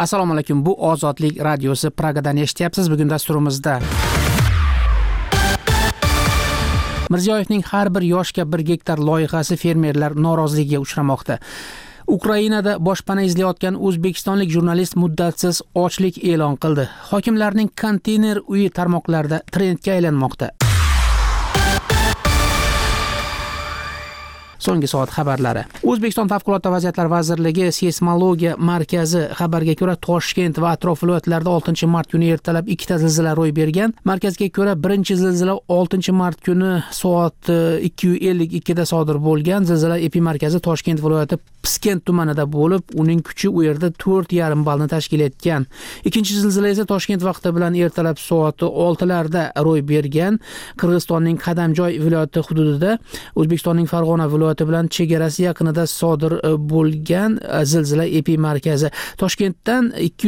Assalomu alaykum. Bu Ozodlik radiosi Pragadan eshityapsiz. Bugun dasturimizda Mirziyoyevning har bir yoshga 1 gektar loyihasi fermerlar noroziligiga uchramoqda. Ukrainada boshpana izlayotgan o'zbekistonlik jurnalist muddatsiz ochlik e'lon qildi. Hokimlarning konteyner uyi tarmoqlarida trendga aylanmoqda. So'nggi soat xabarlari. O'zbekiston Favqulodda vaziyatlar vazirligi seysmologiya markazi xabarga ko'ra Toshkent va atrof viloyatlarida 6 mart kuni ertalab 2 zilzila ro'y bergan. Markazga ko'ra birinchi zilzila 6 mart kuni soat 2:52 da sodir bo'lgan. Zilzila epimarkazi Toshkent viloyati Piskent tumanida bo'lib, uning kuchi u yerda 4,5 ballni tashkil etgan. Ikkinchi zilzila esa Toshkent vaqti bilan ertalab soat 6 larda ro'y bergan. Qirg'izistonning Qadamjoy viloyati hududida, O'zbekistonning Farg'ona viloyati bilan chegarasi yaqinida sodir bo'lgan zilzila epimarkazi Toshkentdan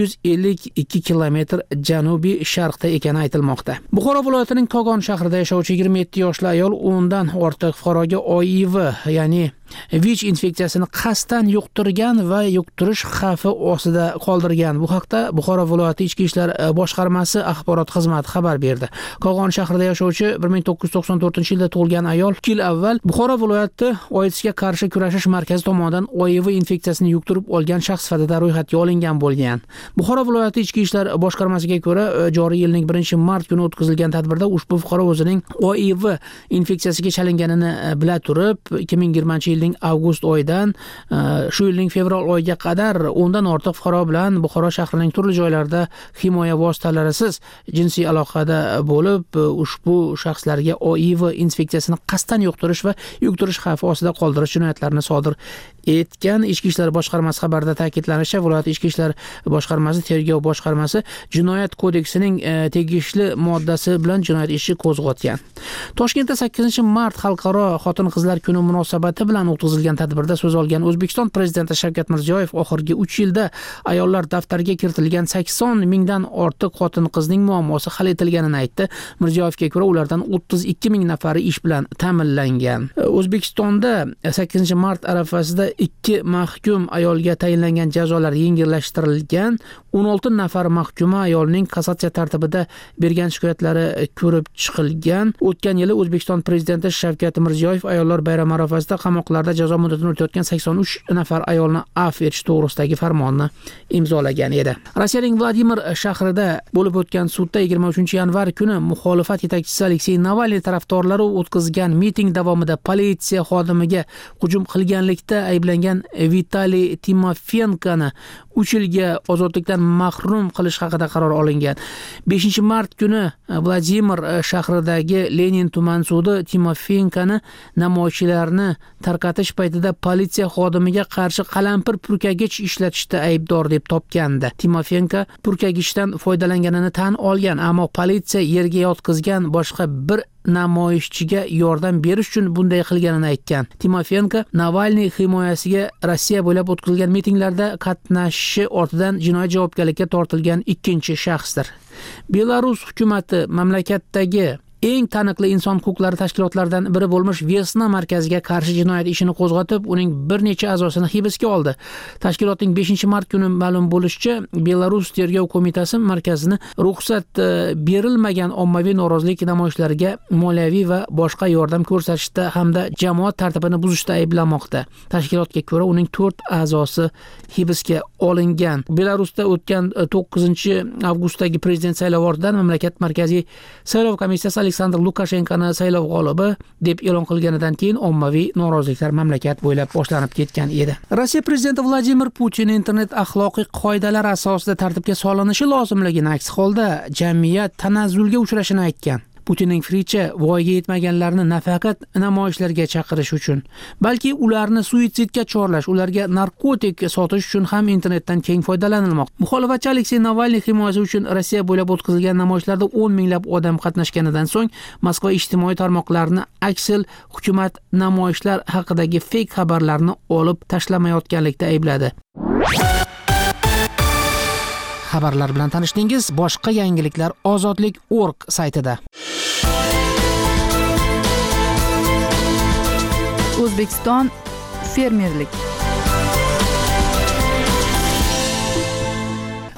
252 kilometr janubiy sharqda ekani aytilmoqda. Buxoro viloyatining Kogon shahrida yashovchi 27 yoshli ayol 10 dan ortiq fuqaroga OIV, ya'ni VICH infeksiyasini qasddan yuqtirgan va yuqtirish xavfi ostida qoldirgan. Bu haqda Buxoro viloyati Ichki ishlar boshqarmasi axborot xizmati xabar berdi. Kogon shahrida yashovchi 1994-yilda tug'ilgan ayol 2 yil avval Buxoro viloyati OIDSga qarshi kurashish markazi tomonidan OIV infeksiyasini yuqtirib olgan shaxs sifatida ro'yxatga olingan bo'lgan. Buxoro viloyati Ichki ishlar boshqarmasiga ko'ra, joriy yilning 1-mart kuni o'tkazilgan tadbirda ushbu fuqaro o'zining OIV infeksiyasiga chalinganini bila turib, 2020 yilning avgust oyidan shu yilning fevral oyiga qadar 10 dan ortiq fuqaro bilan Buxoro shahrining turli joylarida himoya vositalarisiz jinsiy aloqada bo'lib, ushbu shaxslarga OIV infeksiyasini qasddan yuqtirish va yuqtirish xavfi ostida qoldirish jinoyatlarini sodir etgan. Ichki ishlar boshqarmasi xabarida ta'kidlanishicha, viloyat ichki ishlar boshqarmasi tergov boshqarmasi jinoyat kodeksining tegishli moddasi bilan jinoyat ishi qo'zg'atgan. Toshkentda 8-mart xalqaro xotin-qizlar kuni munosabati bilan o'tkazilgan tadbirda so'z olgan O'zbekiston prezidenti Shavkat Mirziyoyev oxirgi 3 yilda ayollar daftariga kiritilgan 80 mingdan ortiq xotin-qizning muammosi hal etilganini aytdi. Mirziyoyevga ko'ra, ulardan 32 ming nafari ish bilan ta'minlangan. O'zbekistonda 8-mart arafasida 2 mahkum ayolga tayinlangan jazolar yengillashtirilgan. 16 nafar mahkuma ayolning kassatsiya tartibida bergan shikoyatlari ko'rib chiqilgan. O'tgan yili O'zbekiston prezidenti Shavkat Mirziyoyev ayollar bayrami arafasida qamoqlarda jazo muddatini o'tayotgan 83 nafar ayolni afv etish to'g'risidagi farmonni imzolagan edi. Rossiyaning Vladimir shahrida bo'lib o'tgan sudda 23-yanvar kuni muxolifat yetakchisi Aleksey Navalniy tarafdorlari o'tkazgan miting davomida politsiya xodimiga hujum qilganlikda ayblangan Vitaliy Timofenkoni 3 yilga ozodlikdan mahrum qilish haqida qaror olingan. 5-mart kuni Vladimir shahridagi Lenin tuman sudi Timofenkoni namoyishchilarni tarqatish paytida politsiya xodimiga qarshi qalampir purkagich ishlatishda aybdor deb topgandi. Timofenko purkagichdan foydalanganini tan olgan, ammo politsiya yerga yotqizgan boshqa bir namoyishchiga yordam berish uchun bunday qilganini aytgan. Timofenko Navalniy himoyasiga Rossiya bo'ylab o'tkazilgan mitinglarda qatnashishi ortidan jinoiy javobgarlikka tortilgan ikkinchi shaxsdir. Belarus hukumati mamlakatdagi eng taniqli inson huquqlari tashkilotlaridan biri bo'lmish Vesna markaziga qarshi jinoyat ishini qo'zg'atib, uning bir necha a'zosini hibsga oldi. Tashkilotning 5-mart kuni ma'lum bo'lishicha, Belarus tergov qo'mitasi markazini ruxsat berilmagan ommaviy norozilik namoyishlariga moliyaviy va boshqa yordam ko'rsatishda hamda jamoat tartibini buzishda ayblamoqda. Tashkilotga ko'ra, uning 4 a'zosi hibsga olingan. Belarusda o'tgan 9-avgustdagi prezident saylovi ortidan mamlakat markaziy saylov komissiyasi Aleksandr Lukashenkoni saylov g'olibi deb e'lon qilganidan keyin ommaviy noroziliklar mamlakat bo'ylab boshlanib ketgan edi. Rossiya prezidenti Vladimir Putin internet axloqiy qoidalar asosida tartibga solinishi lozimligini, aks holda jamiyat tanazzulga uchrashini aytgan. Putinning fikricha, voyaga yetmaganlarni nafaqat namoyishlarga chaqirish uchun, balki ularni suitsidga chorlash, ularga narkotik sotish uchun ham internetdan keng foydalanilmoqda. Muxolifatchi Aleksey Navalniy himoyasi uchun Rossiya bo'ylab o'tkazilgan namoyishlarda 10 minglab odam qatnashganidan so'ng Moskva ijtimoiy tarmoqlarini aksel hukumat namoyishlar haqidagi fake xabarlarni olib tashlamayotganlikda aybladi. Xabarlar bilan tanishdingiz. Boshqa yangiliklar ozodlik.org saytida. O'zbekiston fermerlik.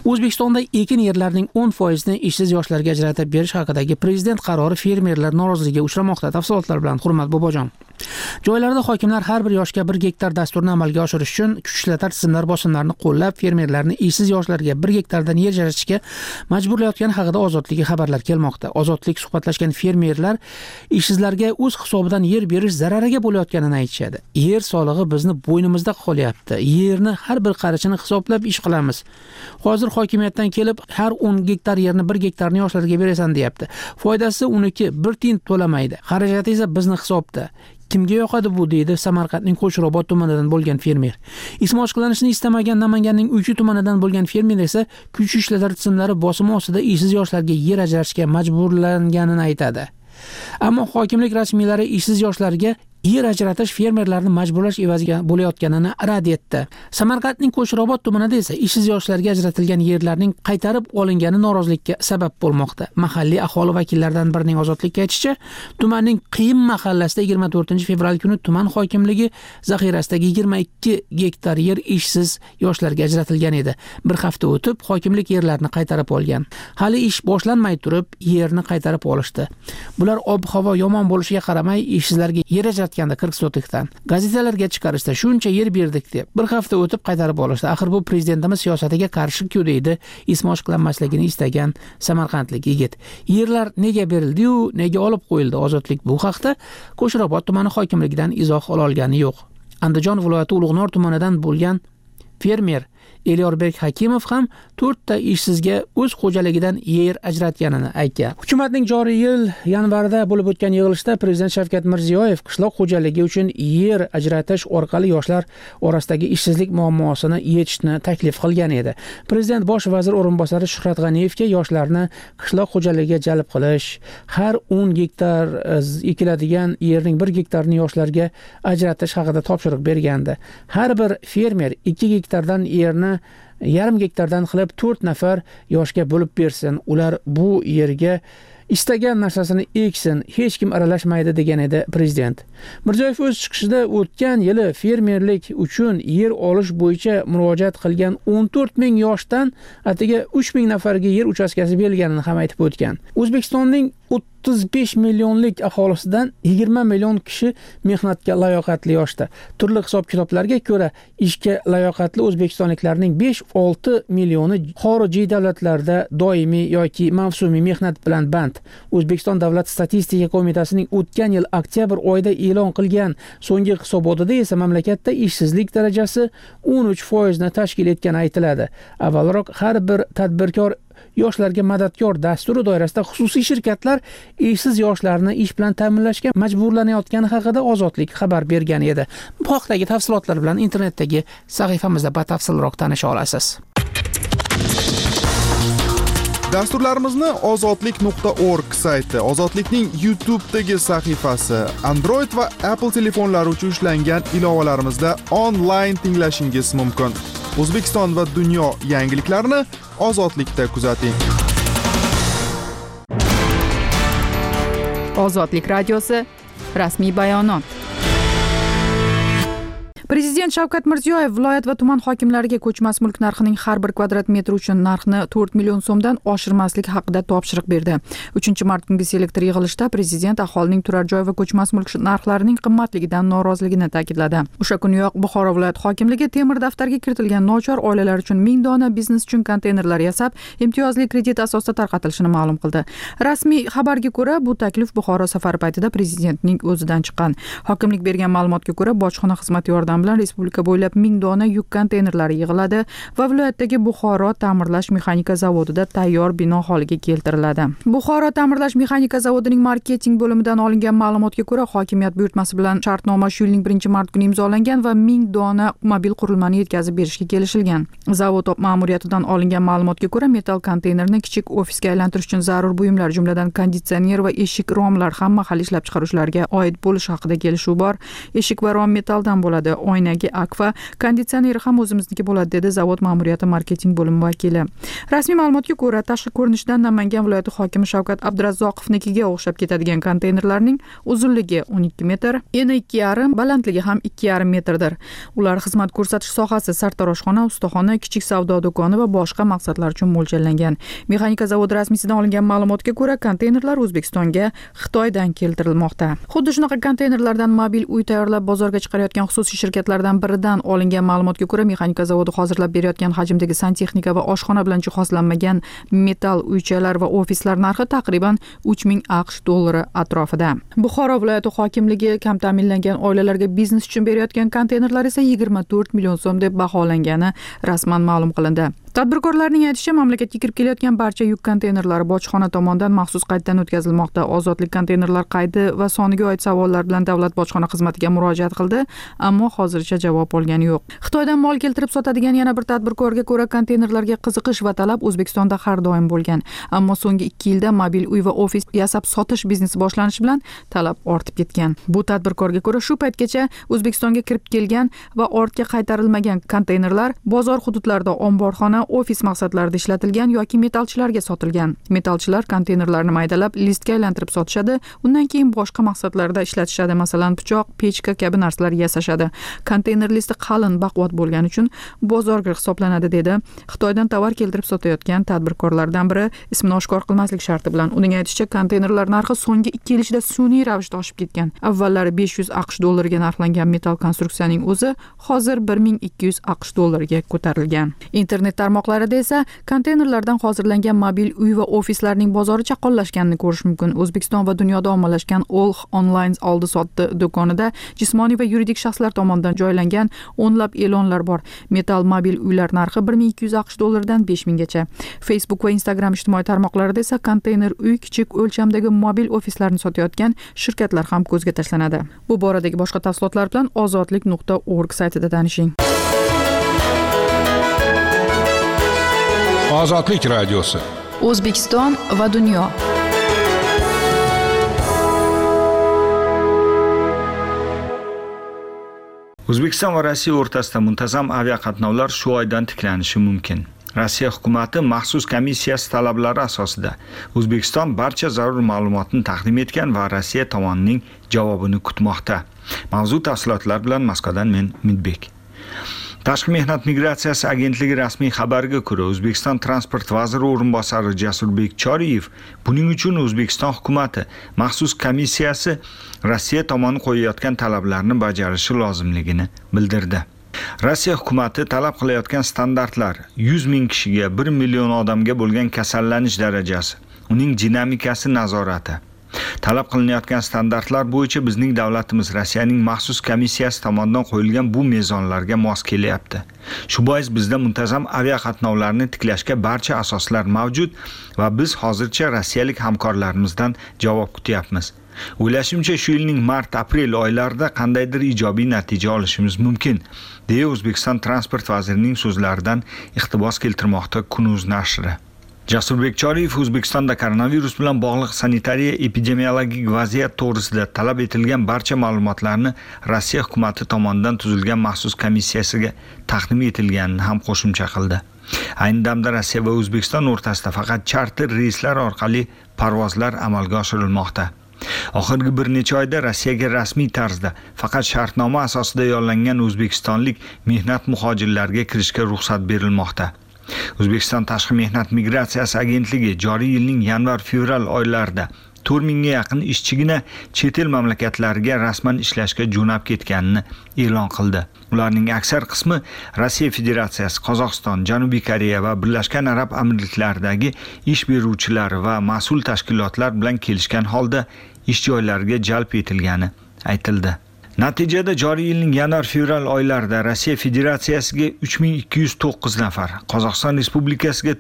O'zbekistonda ekin yerlarining 10% ni ishsiz yoshlarga ajratib berish haqidagi prezident qarori fermerlar noroziligiga uchramoqda. Tafsilotlar bilan Hurmat Bobojon. Joylarda hokimlar har bir yoshga 1 gektar dasturini amalga oshirish uchun kuch ishlatar tizimlar bosimlarini qo'llab, fermerlarni ishsiz yoshlarga 1 gektardan yer ajratishga majburlayotgani haqida Ozodlikka xabarlar kelmoqda. Ozodlik suhbatlashgan fermerlar ishsizlarga o'z hisobidan yer berish zarariga bo'layotganini aytishadi. Yer solig'i bizni bo'ynimizda qolyapti. Yerni har bir qarichini hisoblab ish qilamiz. Hozir hokimiyatdan kelib har 10 gektar yerni 1 gektarni yoshlarga berasan deyapti. Foydasi uniki 1 tiyin to'lamaydi. Xarajati esa bizni hisobda. Kimga yoqadi bu deydi Samarqandning Qo'shrobod tumanidan bo'lgan fermer. Ismi oshko'rlanishni istamagan Namanganning Uychi tumanidan bo'lgan fermer esa kuch ishlatar tizimlari bosimi ostida ishsiz yoshlarga yer ajratishga majburlanganini aytadi. Ammo hokimlik rasmiylari ishsiz yoshlarga yer ajratish fermerlarni majburlash evaziga bo'layotganini rad etdi. Samarqandning Qo'shrobod tumanida esa ishsiz yoshlarga ajratilgan yerlarning qaytarib olingani norozilikka sabab bo'lmoqda. Mahalliy aholi vakillaridan birining Ozodlikka aytishicha, tumanning Qiyin mahallasida 24-fevral kuni tuman hokimligi zaxirasidagi 22 gektar yer ishsiz yoshlarga ajratilgan edi. Bir hafta o'tib hokimlik yerlarni qaytarib olgan. Hali ish boshlanmay turib yerni qaytarib olishdi. Bular ob-havo yomon bo'lishiga qaramay ishsizlarga yer 40 sotikdan gazetalarga chiqarishda shuncha yer berdik deb bir hafta o'tib qaytarib olishdi. Axir bu prezidentimiz siyosatiga qarshi-ku deydi ismi oshko'rlanmasligini istagan samarqandlik yigit. Yerlar nega berildi-yu, nega olib qo'yildi? Ozodlik bu haqda Qo'shrobod tumani hokimligidan izoh ola olgani yo'q. Andijon viloyati Ulug'nor tumanidan bo'lgan fermer Elyorbek Hakimov ham 4 ta ishsizga o'z xo'jaligidan yer ajratganini aytgan. Hukumatning joriy yil yanvarida bo'lib o'tgan yig'ilishda prezident Shavkat Mirziyoyev qishloq xo'jaligi uchun yer ajratish orqali yoshlar orasidagi ishsizlik muammosini yechishni taklif qilgan edi. Prezident bosh vazir o'rinbosari Shuhrat G'aniyevga yoshlarni qishloq xo'jaligiga jalb qilish, har 10 gektar ekiladigan yerning 1 gektarini yoshlarga ajratish haqida topshiriq bergandi. Har bir fermer 2 gektardan yerni yarim gektardan qilib 4 nafar yoshga bo'lib bersin. Ular bu yerga istagan narsasini eksin, hech kim aralashmaydi degan edi prezident. Mirziyoyev o'z chiqishida o'tgan yili fermerlik uchun yer olish bo'yicha murojaat qilgan 14 ming yoshdan atigi 3 ming nafarga yer uchastkasi berilganini ham aytib o'tgan. O'zbekistonning 35 millionlik aholisidan 20 million kishi mehnatga layoqatli yoshda. Turli hisob-kitoblarga ko'ra, ishga layoqatli o'zbekistonliklarning 5-6 millioni xorijiy davlatlarda doimiy yoki mavsumiy mehnat bilan band. O'zbekiston Davlat statistika qo'mitasining o'tgan yil oktyabr oyida e'lon qilgan so'nggi hisobotida esa mamlakatda ishsizlik darajasi 13% ni tashkil etgani aytiladi. Avvalroq har bir tadbirkor yoshlarga madadkor dasturi doirasida xususiy shirkatlar ishsiz yoshlarni ish bilan ta'minlashga majburlanayotgani haqida Ozodlik xabar bergan edi. Bu haqdagi tafsilotlar bilan internetdagi sahifamizda batafsilroq tanisha olasiz. Dasturlarimizni ozodlik.org sayti, Ozodlikning YouTube'dagi sahifasi, Android va Apple telefonlari uchun ishlangan ilovalarimizda onlayn tinglashingiz mumkin. O'zbekiston va dunyo yangiliklarini Ozodlikda kuzating. Ozodlik radiosi rasmiy bayonot. Prezident Shavkat Mirziyoyev viloyat va tuman hokimlariga ko'chmas mulk narxining har bir kvadrat metr uchun narxni 4 million so'mdan oshirmaslik haqida topshiriq berdi. 3-mart kungi selektor yig'ilishida prezident aholining turar joy va ko'chmas mulk narxlarining qimmatligidan noroziligini ta'kidladi. O'sha kuniyoq Buxoro viloyat hokimligi temir daftarga kiritilgan nochor oilalar uchun 1000 dona biznes uchun konteynerlar yasab, imtiyozli kredit asosida tarqatilishini ma'lum qildi. Rasmiy xabarga ko'ra, bu taklif Buxoro safari paytida prezidentning o'zidan chiqqan. Hokimlik bergan ma'lumotga ko'ra, bojxona xizmati yordamida bilan respublika bo'ylab 1000 dona yuk konteynerlari yig'iladi va viloyatdagi Buxoro ta'mirlash mexanika zavodida tayyor bino holiga keltiriladi. Buxoro ta'mirlash mexanika zavodining marketing bo'limidan olingan ma'lumotga ko'ra, hokimiyat buyurtmasi bilan shartnoma shu yilning 1-mart kuni imzolangan va 1000 dona mobil qurilmani yetkazib berishga kelishilgan. Zavod ma'muriyatidan olingan ma'lumotga ko'ra, metal konteynerni kichik ofisga aylantirish uchun zarur buyumlar, jumladan konditsioner va eshik romlar ham mahalliy ishlab chiqaruvchilarga oid bo'lishi haqida kelishuv bor. Eshik va rom metaldan bo'ladi. oynagi Akfa konditsioneri ham o'zimizniki bo'ladi, dedi zavod ma'muriyati marketing bo'limi vakili. Rasmiy ma'lumotga ko'ra, tashqi ko'rinishdan Namangan viloyati hokimi Shavkat Abdurazzoqovnikiga o'xshab ketadigan konteynerlarning uzunligi 12 metr, eni 2,5, balandligi ham 2,5 metrdir. Ular xizmat ko'rsatish sohasi, sartaroshxona, ustaxona, kichik savdo do'koni va boshqa maqsadlar uchun mo'ljallangan. Mexanika zavodi rasmiysidan olingan ma'lumotga ko'ra, konteynerlar O'zbekistonga Xitoydan keltirilmoqda. Xuddi shunaqa konteynerlardan mobil uy tayyorlab bozorga chiqarayotgan xususiy shirkatlardan biridan olingan ma'lumotga ko'ra, mexanika zavodi hozirlab berayotgan hajmdagi santexnika va oshxona bilan jihozlanmagan metall uychalar va ofislar narxi taqriban 3000 AQSh dollari atrofida. Buxoro viloyati hokimligi kam ta'minlangan oilalarga biznes uchun berayotgan konteynerlar esa 24 million so'm deb baholangani rasman ma'lum qilindi. Tadbirkorlarning aytishicha, mamlakatga kirib kelayotgan barcha yuk konteynerlari bojxona tomonidan maxsus qayddan o'tkazilmoqda. Ozodlik konteynerlar qaydi va soniga oid savollar bilan davlat bojxona xizmatiga murojaat qildi, ammo hozircha javob olgani yo'q. Xitoydan mol keltirib sotadigan yana bir tadbirkorga ko'ra, konteynerlarga qiziqish va talab O'zbekistonda har doim bo'lgan. Ammo so'nggi 2 yilda mobil uy va ofis yasab sotish biznesi boshlanishi bilan talab ortib ketgan. Bu tadbirkorga ko'ra, shu paytgacha O'zbekistonga kirib kelgan va ortga qaytarilmagan konteynerlar bozor hududlarida omborxona, ofis maqsadlarida ishlatilgan yoki metallchilarga sotilgan. Metallchilar konteynerlarni maydalab, listga aylantirib sotishadi, undan keyin boshqa maqsadlarda ishlatishadi, masalan, pichoq, pechka kabi narsalar yasashadi. Konteyner listi qalin, baquvvat bo'lgani uchun bozorgir hisoblanadi, dedi Xitoydan tovar keltirib sotayotgan tadbirkorlardan biri, ismini oshkor qilmaslik sharti bilan. Uning aytishicha, konteynerlar narxi so'nggi 2 yil ichida sun'iy ravishda oshib ketgan. Avvallari 500 AQSh dollariga narxlangan metall konstruksiyaning o'zi hozir 1200 AQSh dollariga ko'tarilgan. Internet tarmoqlarida esa konteynerlardan hozirlangan mobil uy va ofislarning bozori chaqqonlashganini ko'rish mumkin. O'zbekiston va dunyoda ommalashgan Olx Online oldi-sotdi do'konida jismoniy va yuridik shaxslar tomonidan joylangan o'nlab e'lonlar bor. Metall mobil uylar narxi 1200 AQSh dollaridan 5000 gacha. Facebook va Instagram ijtimoiy tarmoqlarida esa konteyner uy, kichik o'lchamdagi mobil ofislarni sotayotgan shirkatlar ham ko'zga tashlanadi. Bu boradagi boshqa tafsilotlar bilan ozodlik.org saytida tanishing. Ozodlik radiosi. O'zbekiston va dunyo. O'zbekiston va Rossiya o'rtasida muntazam aviaqatnovlar shu oydan tiklanishi mumkin. Rossiya hukumati maxsus komissiyasi talablari asosida O'zbekiston barcha zarur ma'lumotni taqdim etgan va Rossiya tomonining javobini kutmoqda. Mavzu tafsilotlar bilan Moskvadan men Umidbek. Tashqi mehnat migratsiyasi agentligi rasmiy xabariga ko'ra, O'zbekiston transport vaziri o'rinbosari Jasurbek Choriyev buning uchun O'zbekiston hukumati maxsus komissiyasi Rossiya tomoni qo'yayotgan talablarni bajarishi lozimligini bildirdi. Rossiya hukumati talab qilayotgan standartlar 100 ming kishiga 1 million odamga bo'lgan kasallanish darajasi, uning dinamikasi nazorati. Talab qilinayotgan standartlar bo'yicha bizning davlatimiz Rossiyaning maxsus komissiyasi tomonidan qo'yilgan bu mezonlarga mos kelyapti. Shu bois bizda muntazam aviaqatnovlarni tiklashga barcha asoslar mavjud va biz hozircha rossiyalik hamkorlarimizdan javob kutyapmiz. O'ylashimcha, shu yilning mart-aprel oylarida qandaydir ijobiy natija olishimiz mumkin, deya O'zbekiston transport vazirining so'zlaridan iqtibos keltirmoqda Kunuz nashri. Jasurbek Choriyev O'zbekistonda koronavirus bilan bog'liq sanitariya epidemiologik vaziyat to'g'risida talab etilgan barcha ma'lumotlarni Rossiya hukumati tomonidan tuzilgan maxsus komissiyasiga taqdim etilganini ham qo'shimcha qildi. Ayni damda Rossiya va O'zbekiston o'rtasida faqat charter reyslar orqali parvozlar amalga oshirilmoqda. Oxirgi bir necha oyda Rossiyaga rasmiy tarzda faqat shartnoma asosida yollangan o'zbekistonlik mehnat muhojirlarga kirishga ruxsat berilmoqda. O'zbekiston tashqi mehnat migratsiyasi agentligi joriy yilning yanvar-fevral oylarida 4000 ga yaqin ishchigina chet el mamlakatlariga rasman ishlashga jo'nab ketganini e'lon qildi. Ularning aksar qismi Rossiya Federatsiyasi, Qozog'iston, Janubiy Koreya va Birlashgan Arab Amirliklaridagi ish beruvchilar va mas'ul tashkilotlar bilan kelishgan holda ish joylariga jalb etilgani aytildi. Natijada joriy yilning yanvar-fevral oylarida Rossiya Federatsiyasiga 3209 nafar, Qozog'iston Respublikasiga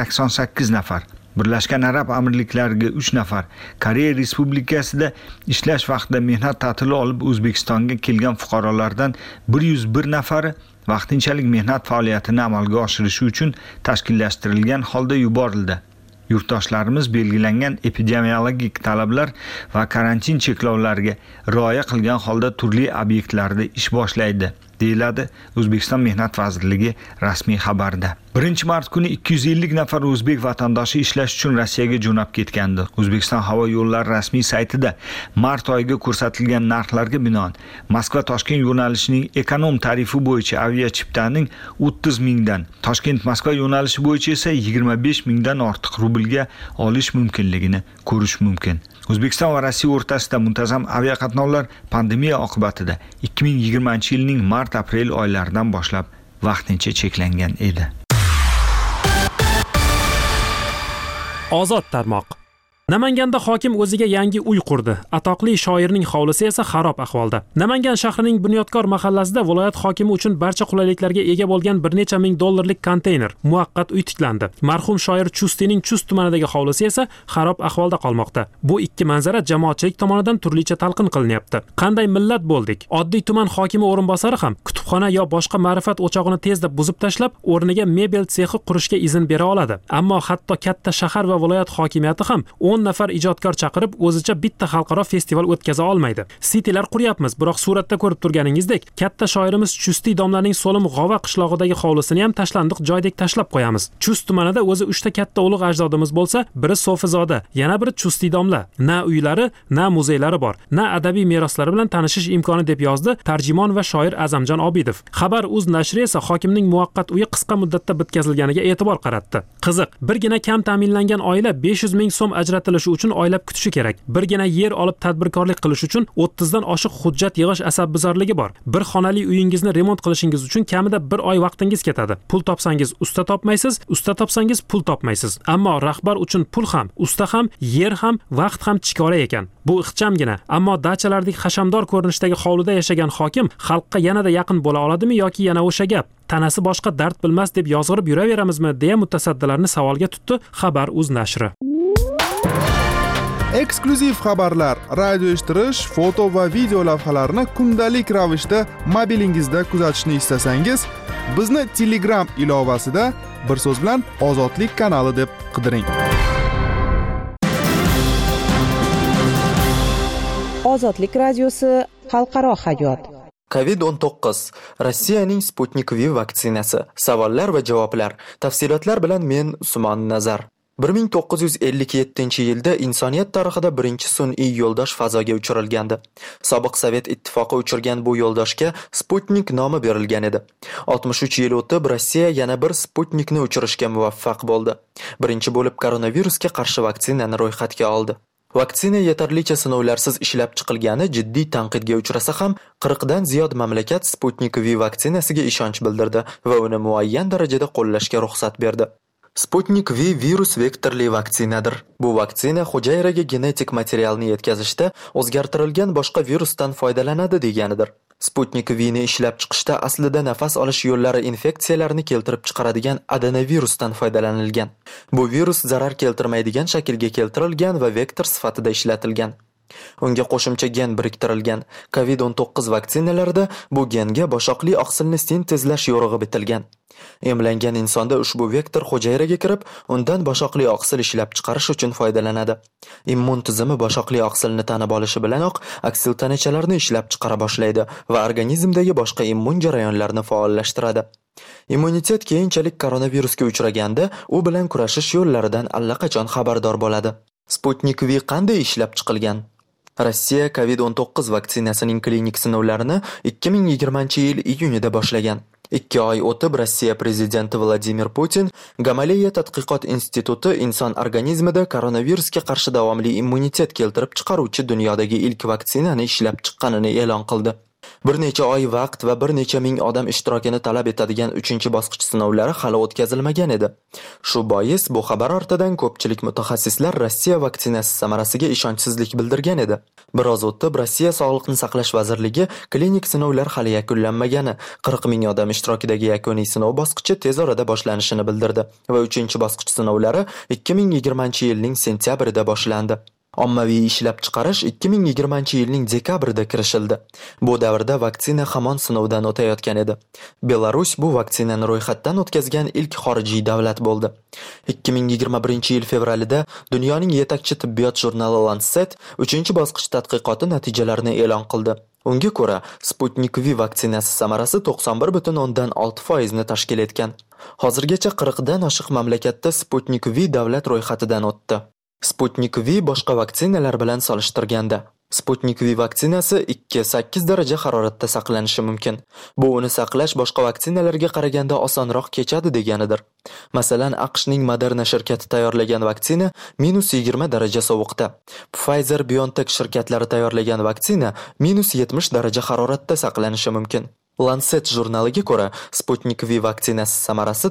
488 nafar, Birlashgan Arab Amirliklariga 3 nafar, Koreya Respublikasida ishlash vaqtida mehnat ta'tili olib O'zbekistonga kelgan fuqarolardan 101 nafari vaqtinchalik mehnat faoliyatini amalga oshirishi uchun tashkillashtirilgan holda yuborildi. Yurtdoshlarimiz belgilangan epidemiologik talablar va karantin cheklovlariga rioya qilgan holda turli obyektlarda ish boshlaydi. deyiladi O'zbekiston Mehnat vazirligi rasmiy xabarida. 1-mart kuni 250 nafar o'zbek vatandoshi ishlash uchun Rossiyaga jo'nab ketgandi. O'zbekiston havo yo'llari rasmiy saytida mart oyiga ko'rsatilgan narxlarga binoan Moskva-Toshkent yo'nalishining ekonom tarifi bo'yicha aviachiptaning 30 mingdan, Toshkent-Moskva yo'nalishi bo'yicha esa 25 mingdan ortiq rublga olish mumkinligini ko'rish mumkin. O'zbekiston va Rossiya o'rtasida muntazam aviaqatnovlar pandemiya oqibatida 2020-yilning mart-aprel oylaridan boshlab vaqtincha cheklangan edi. Ozod tarmoq. Namanganda hokim o'ziga yangi uy qurdi. Atoqli shoirning hovlisi esa xarob ahvolda. Namangan shahrining Bunyodkor mahallasida viloyat hokimi uchun barcha qulayliklarga ega bo'lgan bir necha ming dollarlik konteyner, muvaqqat uy tiklandi. Marhum shoir Chustining Chust tumanidagi hovlisi esa xarob ahvolda qolmoqda. Bu ikki manzara jamoatchilik tomonidan turlicha talqin qilinyapti. Qanday millat bo'ldik? Oddiy tuman hokimi o'rinbosari ham kutubxona yo boshqa ma'rifat o'chog'ini tezda buzib tashlab, o'rniga mebel sexi qurishga izn bera oladi. Ammo hatto katta shahar va viloyat hokimiyati ham 10 nafar ijodkor chaqirib o'zicha bitta xalqaro festival o'tkaza olmaydi. Sitilar quryapmiz, biroq suratda ko'rib turganingizdek, katta shoirimiz Chusti domlaning So'lim G'ova qishlog'idagi hovlisini ham tashlandiq joydek tashlab qo'yamiz. Chust tumanida o'zi 3 ta katta ulug' ajdodimiz bo'lsa, biri Sofizoda, yana biri Chusti domla. Na uylari, na muzeylari bor, na adabiy meroslari bilan tanishish imkoni deb yozdi tarjimon va shoir Azamjon Obidov. Xabar.uz nashri esa hokimning muvaqqat uyi qisqa muddatda bitkazilganiga e'tibor qaratdi. Qiziq, birgina kam ta'minlangan oila 500 ming so'm ajratilishi uchun oylab kutishi kerak. Birgina yer olib tadbirkorlik qilish uchun 30 dan oshiq hujjat yig'ish asabbuzarligi bor. Bir xonali uyingizni remont qilishingiz uchun kamida 1 oy vaqtingiz ketadi. Pul topsangiz usta topmaysiz, usta topsangiz pul topmaysiz. Ammo rahbar uchun pul ham, usta ham, yer ham, vaqt ham chikora ekan. Bu ixchamgina, ammo dachalardek hashamdor ko'rinishdagi hovlida yashagan hokim xalqqa yanada yaqin bo'la oladimi yoki yana o'sha gap? Tanasi boshqa dard bilmas deb yozg'irib yuraveramizmi deya mutasaddilarni savolga tutdi Xabar.uz nashri. Eksklyuziv xabarlar, radio eshittirish, foto va video lavhalarni kundalik ravishda mobilingizda kuzatishni istasangiz, bizni Telegram ilovasida bir so'z bilan Ozodlik kanali deb qidiring. Ozodlik radiosi xalqaro hayot. COVID-19 Rossiyaning Sputnik V vaksinasi. Savollar va javoblar. Tafsilotlar bilan men Usmon Nazar. 1957-yilda insoniyat tarixida birinchi sun'iy yo'ldosh fazoga uchirilgandi. Sobiq Sovet ittifoqi uchirgan bu yo'ldoshga Sputnik nomi berilgan edi. 63 yil o'tib Rossiya yana bir Sputnikni uchirishga muvaffaq bo'ldi. Birinchi bo'lib koronavirusga qarshi vaksinani ro'yxatga oldi. Vaksina yetarlicha sinovlarsiz ishlab chiqilgani jiddiy tanqidga uchrasa ham, 40 dan ziyod mamlakat Sputnik V vaksinasiga ishonch bildirdi va uni muayyan darajada qo'llashga ruxsat berdi. Sputnik V virus vektorli vaksinadir. Bu vaksina hujayraga genetik materialni yetkazishda o'zgartirilgan boshqa virusdan foydalanadi deganidir. Sputnik V ni ishlab chiqishda aslida nafas olish yo'llari infeksiyalarni keltirib chiqaradigan adenovirusdan foydalanilgan. Bu virus zarar keltirmaydigan shaklga keltirilgan va vektor sifatida ishlatilgan. Unga qo'shimcha gen biriktirilgan. COVID-19 vaksinalarida bu genga boshoqli oqsilni sintezlash yo'rig'i bitilgan. Emlangan insonda ushbu vektor hujayraga kirib, undan boshoqli oqsil ishlab chiqarish uchun foydalanadi. Immun tizimi boshoqli oqsilni tanib olishi bilanoq aksiltanachalarni ishlab chiqara boshlaydi va organizmdagi boshqa immun jarayonlarini faollashtiradi. Immunitet keyinchalik koronavirusga uchraganda u bilan kurashish yo'llaridan allaqachon xabardor bo'ladi. Sputnik V qanday ishlab chiqilgan? Rossiya COVID-19 vaksinasining klinik sinovlarini 2020-yil iyunida boshlagan. 2 oy o'tib Rossiya prezidenti Vladimir Putin Gamaleya tadqiqot instituti inson organizmida koronavirusga qarshi davomli immunitet keltirib chiqaruvchi dunyodagi ilk vaksinani ishlab chiqqanini e'lon qildi. Bir necha oy vaqt va bir necha ming odam ishtirokini talab etadigan 3-bosqich sinovlari hali o'tkazilmagan edi. Shu bois bu xabar ortidan ko'pchilik mutaxassislar Rossiya vaksinasi samarasiga ishonchsizlik bildirgan edi. Biroz o'tib Rossiya Sog'liqni saqlash vazirligi klinik sinovlar hali yakunlanmagani, 40 ming odam ishtirokidagi yakuniy sinov bosqichi tez orada boshlanishini bildirdi va 3-bosqich sinovlari 2020-yilning sentyabrida boshlandi. Ommaviy ishlab chiqarish 2020-yilning dekabrida kirishildi. Bu davrda vaksina hamon sinovdan o'tayotgan edi. Belarus bu vaksinani ro'yxatdan o'tkazgan ilk xorijiy davlat bo'ldi. 2021-yil fevralida dunyoning yetakchi tibbiyot jurnali Lancet 3-bosqich tadqiqoti natijalarini e'lon qildi. Unga ko'ra, Sputnik V vaksinasi samarasi 91,6% ni tashkil etgan. Hozirgacha 40 dan oshiq mamlakatda Sputnik V davlat ro'yxatidan o'tdi. Sputnik V boshqa vaksinalar bilan solishtirganda Sputnik V vaksinasi 2-8 daraja haroratda saqlanishi mumkin. Bu uni saqlash boshqa vaksinalarga qaraganda osonroq kechadi deganidir. Masalan, AQShning Moderna shirkati tayyorlagan vaksina -20 daraja sovuqda. Pfizer-BioNTech shirkatlari tayyorlagan vaksina -70 daraja haroratda saqlanishi mumkin. Lancet jurnaliga ko'ra, Sputnik V vaksinasi samarasi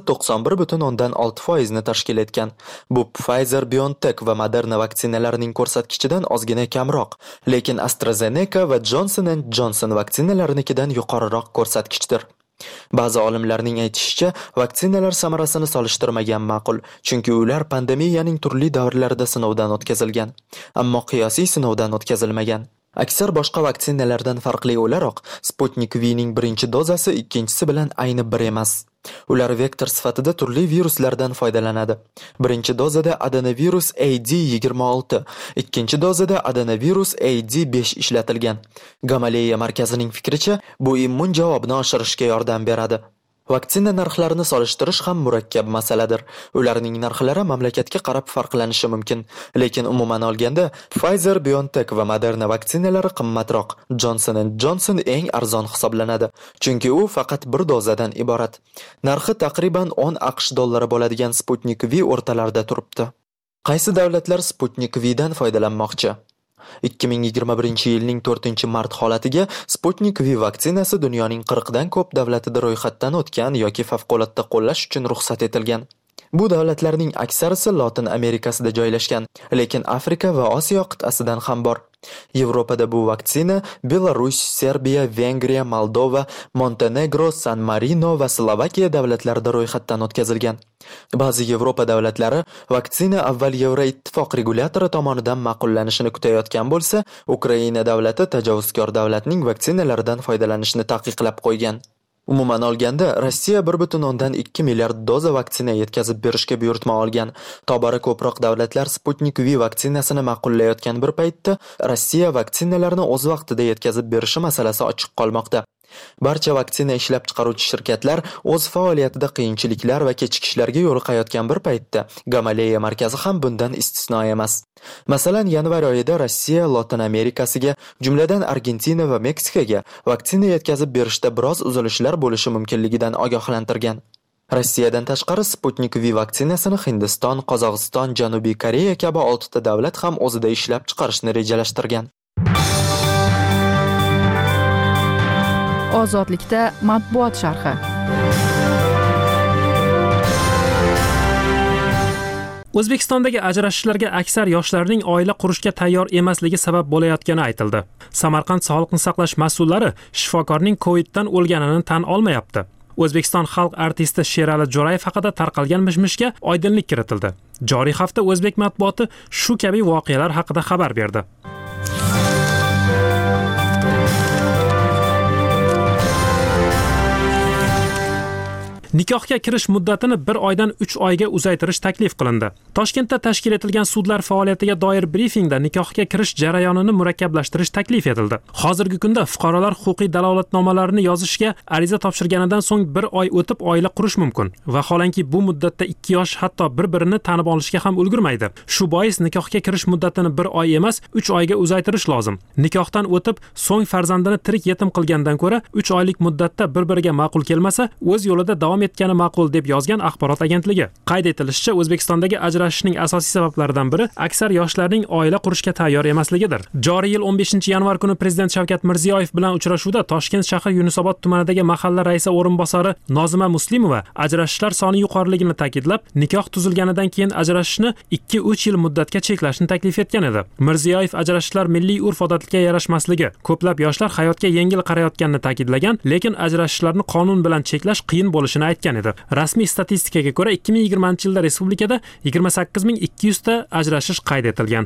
91,6% ni tashkil etgan. Bu Pfizer-BioNTech va Moderna vaksinalarining ko'rsatkichidan ozgina kamroq, lekin AstraZeneca va Johnson & Johnson vaksinalarinikidan yuqoriroq ko'rsatkichdir. Ba'zi olimlarning aytishicha, vaksinalar samarasini solishtirmagan ma'qul, chunki ular pandemiyaning turli davrlarida sinovdan o'tkazilgan, ammo qiyosiy sinovdan o'tkazilmagan. Aksar boshqa vaksinalardan farqli o'laroq, Sputnik V ning birinchi dozasi ikkinchisi bilan ayni bir emas. Ular vektor sifatida turli viruslardan foydalanadi. Birinchi dozada adenovirus AD26, ikkinchi dozada adenovirus AD5 ishlatilgan. Gamaleya markazining fikricha, bu immun javobni oshirishga yordam beradi. Vaksina narxlarini solishtirish ham murakkab masaladir. Ularning narxlari mamlakatga qarab farqlanishi mumkin, lekin umuman olganda Pfizer-BioNTech va Moderna vaksinalari qimmatroq, Johnson & Johnson eng arzon hisoblanadi, chunki u faqat bir dozadan iborat. Narxi taqriban 10 AQSh dollari bo'ladigan Sputnik V o'rtalarida turibdi. Qaysi davlatlar Sputnik V dan foydalanmoqchi? 2021-yilning 4-mart holatiga Sputnik V vaksinasi dunyoning 40 dan ko'p davlatida ro'yxatdan o'tgan yoki favqulodda qo'llash uchun ruxsat etilgan. Bu davlatlarning aksarisi Lotin Amerikasida joylashgan, lekin Afrika va Osiyo qit'asidan ham bor. Yevropada bu vaksina Belarus, Serbiya, Vengriya, Moldova, Montenegro, San Marino va Slovakiya davlatlarida ro'yxatdan o'tkazilgan. Ba'zi Yevropa davlatlari vaksina avval Yevroittifoq regulyatori tomonidan ma'qullanishini kutayotgan bo'lsa, Ukraina davlati tajovuzkor davlatning vaksinalaridan foydalanishni taqiqlab qo'ygan. Umuman olganda, Rossiya 1,2 milliard doza vaksina yetkazib berishga buyurtma olgan. Tobora ko'proq davlatlar Sputnik V vaksinasini ma'qullayotgan bir paytda Rossiya vaksinalarni o'z vaqtida yetkazib berishi masalasi ochiq qolmoqda. Barcha vaksina ishlab chiqaruvchi shirkatlar o'z faoliyatida qiyinchiliklar va kechikishlarga yo'liqayotgan bir paytda Gamaleya markazi ham bundan istisno emas. Masalan, yanvar oyida Rossiya Lotin Amerikasiga, jumladan Argentina va Meksikaga vaksina yetkazib berishda biroz uzilishlar bo'lishi mumkinligidan ogohlantirgan. Rossiyadan tashqari Sputnik V vaksinasini Hindiston, Qozog'iston, Janubiy Koreya kabi 6 ta davlat ham o'zida ishlab chiqarishni rejalashtirgan. Ozodlikda matbuot sharhi. O'zbekistondagi ajrashishlarga aksar yoshlarning oila qurishga tayyor emasligi sabab bo'layotgani aytildi. Samarqand sog'liqni saqlash mas'ullari shifokorning COVID-dan o'lganini tan olmayapti. O'zbekiston xalq artisti Sherali Jo'rayev haqida tarqalgan mishmishga oydinlik kiritildi. Joriy hafta o'zbek matbuoti shu kabi voqealar haqida xabar berdi. Nikohga kirish muddatini 1 oydan 3 oyga uzaytirish taklif qilindi. Toshkentda tashkil etilgan sudlar faoliyatiga doir brifingda nikohga kirish jarayonini murakkablashtirish taklif etildi. Hozirgi kunda fuqarolar huquqiy dalolatnomalarini yozishga ariza topshirganidan so'ng 1 oy o'tib oila qurish mumkin. Vaholanki bu muddatda 2 yosh hatto bir-birini tanib olishga ham ulgurmaydi. Shu bois nikohga kirish muddatini 1 oy emas, 3 oyga uzaytirish lozim. Nikohdan o'tib, so'ng farzandini tirik yetim qilgandan ko'ra 3 oylik muddatda bir-biriga ma'qul kelmasa, o'z yo'lida davom etgani ma'qul deb yozgan axborot agentligi. Qayd etilishicha, O'zbekistondagi ajrashishning asosiy sabablaridan biri aksar yoshlarning oila qurishga tayyor emasligidir. Joriy yil 15-yanvar kuni Prezident Shavkat Mirziyoyev bilan uchrashuvda Toshkent shahar Yunusobod tumanidagi mahalla raisi o'rinbosari Nozima Muslimova ajrashishlar soni yuqoriligini ta'kidlab, nikoh tuzilganidan keyin ajrashishni 2-3 yil muddatga cheklashni taklif etgan edi. Mirziyoyev ajrashishlar milliy urf-odatga yarashmasligi, ko'plab yoshlar hayotga yengil qarayotganini ta'kidlagan, lekin ajrashishlarni qonun bilan cheklash qiyin bo'lishini aytgan edi. Rasmiy statistikaga ko'ra 2020-yilda respublikada 28200 ta ajrashish qayd etilgan.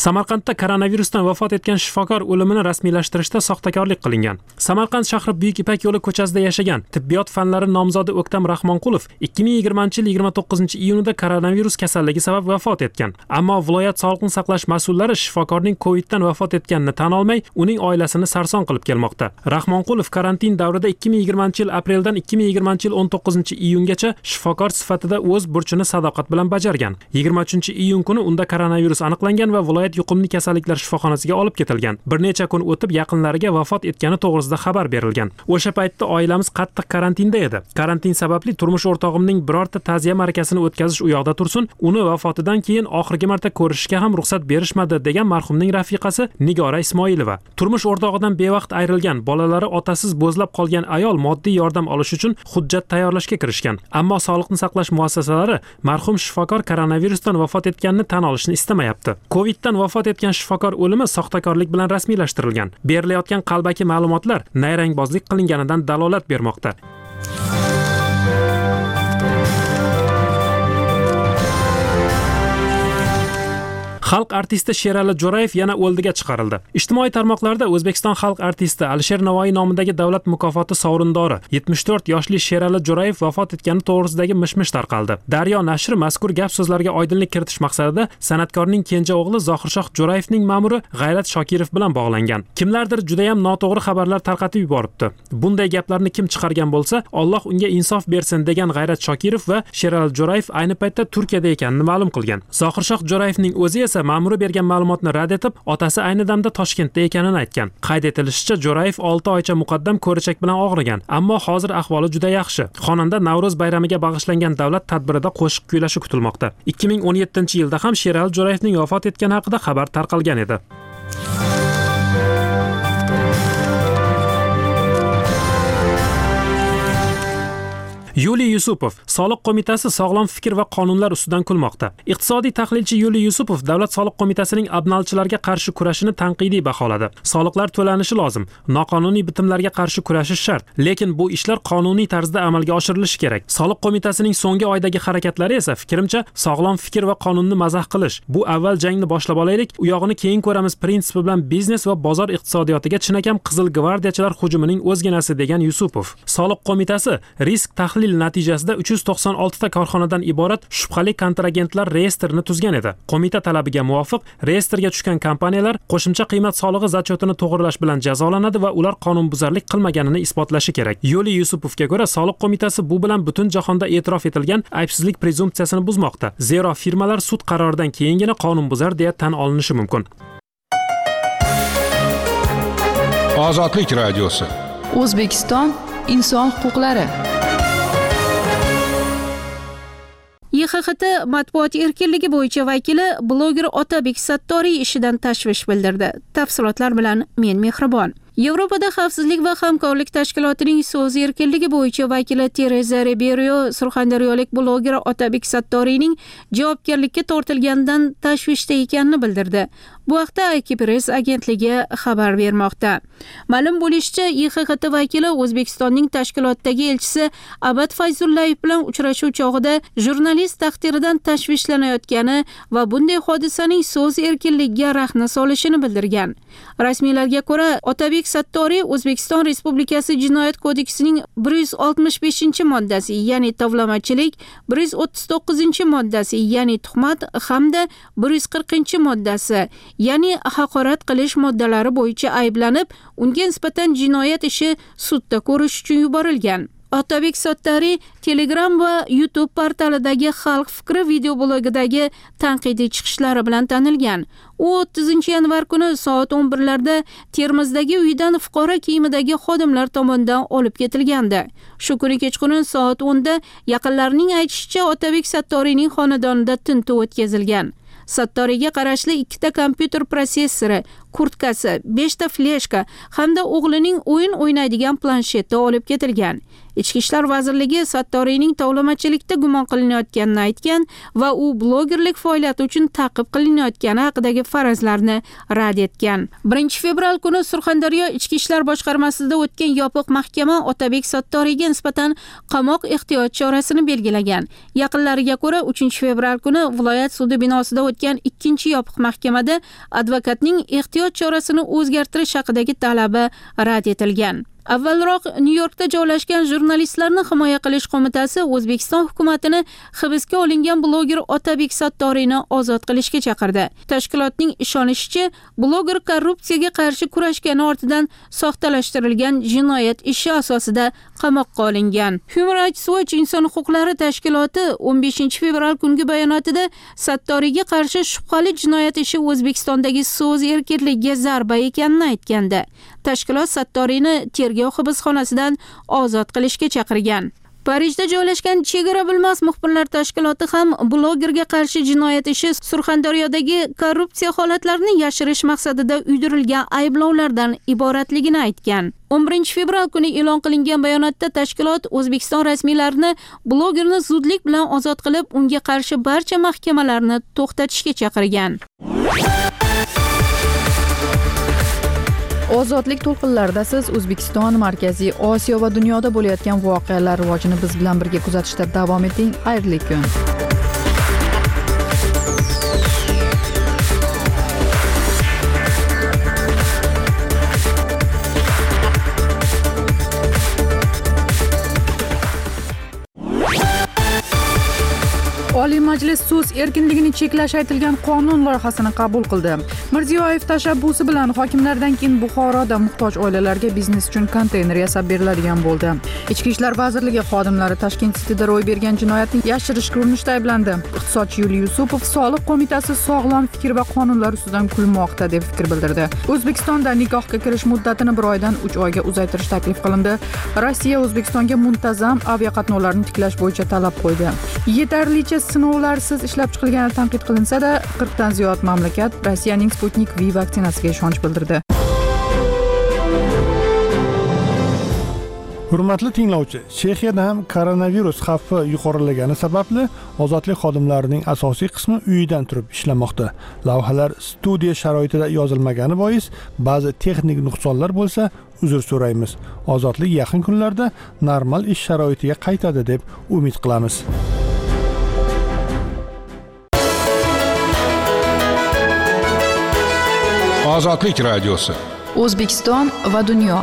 Samarqandda koronavirusdan vafot etgan shifokor o'limini rasmiylashtirishda soxtakorlik qilingan. Samarqand shahri Buyuk Ipak yo'li ko'chasida yashagan tibbiyot fanlari nomzodi O'ktam Rahmonqulov 2020-yil 29-iyunida koronavirus kasalligi sabab vafot etgan. Ammo viloyat sog'liqni saqlash mas'ullari shifokorning COVID-dan vafot etganini tan olmay, uning oilasini sarson qilib kelmoqda. Rahmonqulov karantin davrida 2020-yil apreldan 2020-yil 19-iyungacha shifokor sifatida o'z burchini sadoqat bilan bajargan. 23-iyun kuni unda koronavirus aniqlangan va viloyat yuqumli kasalliklar shifoxonasiga olib ketilgan. Bir necha kun o'tib yaqinlariga vafot etgani to'g'risida xabar berilgan. O'sha paytda oilamiz qattiq karantinda edi. Karantin sababli turmush o'rtog'imning birorta ta'ziya marakasini o'tkazish u yoqda tursin, uni vafotidan keyin oxirgi marta ko'rishishga ham ruxsat berishmadi degan marhumning rafiqasi Nigora Ismoilova. Turmush o'rtog'idan bevaqt ayrilgan, bolalari otasiz bo'zlab qolgan ayol moddiy yordam olish uchun hujjat tayyorlashga kirishgan. Ammo sog'liqni saqlash muassasalari marhum shifokor koronavirusdan vafot etganini tan olishni istamayapti. COVID-dan vafot etgan shifokor o'limi soxtakorlik bilan rasmiylashtirilgan. Berilayotgan qalbaki ma'lumotlar nayrangbozlik qilinganidan dalolat bermoqda. Xalq artisti Sherali Jo'rayev yana o'ldiga chiqarildi. Ijtimoiy tarmoqlarda O'zbekiston xalq artisti Alisher Navoiy nomidagi davlat mukofoti sovrindori 74 yoshli Sherali Jo'rayev vafot etgani to'g'risidagi mish-mish tarqaldi. Daryo nashri mazkur gap so'zlarga oydinlik kiritish maqsadida san'atkorning kenja o'g'li Zohirshoh Jo'rayevning ma'muri G'ayrat Shokirov bilan bog'langan. Kimlardir juda ham noto'g'ri xabarlar tarqatib yuboribdi. Bunday gaplarni kim chiqargan bo'lsa, Alloh unga insof bersin degan G'ayrat Shokirov va Sherali Jo'rayev ayni paytda Turkiyada ekanini ma'lum qilgan. Zohirshoh Jo'rayevning o'zi esa ma'muri bergan ma'lumotni rad etib, otasi ayni damda Toshkentda ekanini aytgan. Qayd etilishicha, Jo'rayev 6 oycha muqaddam ko'richak bilan og'rigan, ammo hozir ahvoli juda yaxshi. Xonanda Navro'z bayramiga bag'ishlangan davlat tadbirida qo'shiq kuylashi kutilmoqda. 2017-yilda ham Sherali Jo'rayevning vafot etgani haqida xabar tarqalgan edi. Yuliy Yusupov, Soliq qo'mitasi sog'lom fikr va qonunlar ustidan kulmoqda. Iqtisodiy tahlilchi Yuliy Yusupov Davlat soliq qo'mitasining abnalchilarga qarshi kurashini tanqidiy baholadi. Soliqlar to'lanishi lozim, noqonuniy bitimlarga qarshi kurashish shart, lekin bu ishlar qonuniy tarzda amalga oshirilishi kerak. Soliq qo'mitasining so'nggi oydagi harakatlari esa fikrimcha sog'lom fikr va qonunni mazax qilish. Bu avval jangni boshlab olaylik, u yog'ini keyin ko'ramiz prinsipi bilan biznes va bozor iqtisodiyotiga chinakam qizil gvardiyachilar hujumining o'zginasi degan Yusupov. Soliq qo'mitasi risk tahlil natijasida 396 ta korxonadan iborat shubhali kontragentlar reyestrini tuzgan edi. Qo'mita talabiga muvofiq reyestrga tushgan kompaniyalar qo'shimcha qiymat solig'i zatyotini to'g'rilash bilan jazolanadi va ular qonunbuzarlik qilmaganini isbotlashi kerak. Yuliy Yusupovga ko'ra, soliq qo'mitasi bu bilan butun jahonda e'tirof etilgan aybsizlik prezumpsiyasini buzmoqda. Zero firmalar sud qaroridan keyingina qonunbuzar deya tan olinishi mumkin. Ozodlik radiosi. O'zbekiston inson huquqlari. YXHT matbuot erkinligi bo'yicha vakili bloger Otabek Sattoriy ishidan tashvish bildirdi. Tafsilotlar bilan men Mehribon. Yevropada xavfsizlik va hamkorlik tashkilotining so'z erkinligi bo'yicha vakili Tereza Ribeiro surxondaryolik bloger Otabek Sattoriyning javobgarlikka tortilganidan tashvishda ekanini bildirdi. Bu haqda Akipress agentligi xabar bermoqda. Ma'lum bo'lishicha, YXHT vakili O'zbekistonning tashkilotdagi elchisi Abad Fayzullayev bilan uchrashuv chog'ida jurnalist taqdiridan tashvishlanayotgani va bunday hodisaning so'z erkinligiga rahna solishini bildirgan. Rasmiylarga ko'ra, Otabek Sattoriy O'zbekiston Respublikasi Jinoyat kodeksining 165-moddasi, ya'ni tovlamachilik, 139-moddasi, ya'ni tuhmat hamda 140-moddasi, ya'ni haqorat qilish moddalari bo'yicha ayblanib, unga nisbatan jinoyat ishi sudda ko'rish uchun yuborilgan. Otabek Sattoriy Telegram va YouTube portalidagi Xalq fikri video blogidagi tanqidiy chiqishlari bilan tanilgan. U 30-yanvar kuni soat 11larda Termizdagi uyidan fuqaro kiyimidagi xodimlar tomonidan olib ketilgandi. Shu kuni kechqurun soat 10da yaqinlarining aytishicha Otabek Sattoriyning xonadonida tintuv o'tkazilgan. Sattoriyga qarashli 2 ta kompyuter protsessori, kurtkasi, 5 ta fleshka hamda o'g'lining o'yin o'ynaydigan plansheti olib ketilgan. Ichki ishlar vazirligi Sattoriyning tovlamachilikda gumon qilinayotganini aytgan va u blogerlik faoliyati uchun ta'qib qilinayotgani haqidagi farazlarni rad etgan. 1-fevral kuni Surxondaryo Ichki ishlar boshqarmasida o'tgan yopiq mahkama Otabek Sattoriyga nisbatan qamoq ehtiyot chorasini belgilagan. Yaqinlariga ko'ra 3-fevral kuni viloyat sudi binosida o'tgan ikkinchi yopiq mahkamada advokatning ehtiyot chorasini o'zgartirish haqidagi talabi rad etilgan. Avvalroq Nyu-Yorkda joylashgan jurnalistlarni himoya qilish qo'mitasi O'zbekiston hukumatini hibsga olingan bloger Otabek Sattoriyni ozod qilishga chaqirdi. Tashkilotning ishonishicha, bloger korrupsiyaga qarshi kurashgani ortidan soxtalashtirilgan jinoyat ishi asosida qamoqqa olingan. Human Rights Watch inson huquqlari tashkiloti 15-fevral kungi bayonotida Sattoriyga qarshi shubhali jinoyat ishi O'zbekistondagi so'z erkinligiga zarba ekanini aytgandi. Tashkilot Sattoriyni tergov hibsxonasidan ozod qilishga chaqirgan. Parijda joylashgan Chegara bilmas muxbirlar tashkiloti ham blogerga qarshi jinoyat ishi Surxondaryodagi korrupsiya holatlarini yashirish maqsadida uydirilgan ayblovlardan iboratligini aytgan. 11-fevral kuni e'lon qilingan bayonotda tashkilot O'zbekiston rasmiylarini blogerni zudlik bilan ozod qilib, unga qarshi barcha mahkamalarni to'xtatishga chaqirgan. Ozodlik to'lqinlarida siz O'zbekiston, Markaziy Osiyo va dunyoda bo'layotgan voqealar rivojini biz bilan birga kuzatishda davom eting. Xayrli kun. Oliy Majlis so'z erkinligini cheklash aytilgan qonun loyihasini qabul qildi. Mirziyoyev tashabbusi bilan hokimlardan keyin Buxoroda muhtoj oilalarga biznes uchun konteyner yasab beriladigan bo'ldi. Ichki ishlar vazirligi xodimlari Tashkent Cityda ro'y bergan jinoyatni yashirishga urinishda ayblandi. Iqtisodchi Yuliy Yusupov soliq qo'mitasi sog'lom fikr va qonunlar ustidan kulmoqda deb fikr bildirdi. O'zbekistonda nikohga kirish muddatini 1 oydan 3 oyga uzaytirish taklif qilindi. Rossiya O'zbekistonga muntazam aviaqatnovlarni tiklash bo'yicha talab qo'ydi. Yetarlicha sinovlarsiz ishlab chiqilgani tanqid qilinsa-da, 40 dan ziyod mamlakat Rossiyaning Sputnik V vaksinasiga ishonch bildirdi. Hurmatli tinglovchi, Chexiyada ham koronavirus xavfi yuqorilagani sababli ozodlik xodimlarining asosiy qismi uyidan turib ishlamoqda. Lavhalar studiya sharoitida yozilmagani bois ba'zi texnik nuqsonlar bo'lsa, uzr so'raymiz. Ozodlik yaqin kunlarda normal ish sharoitiga qaytadi deb umid qilamiz. Ozodlik radiosi. O'zbekiston va dunyo.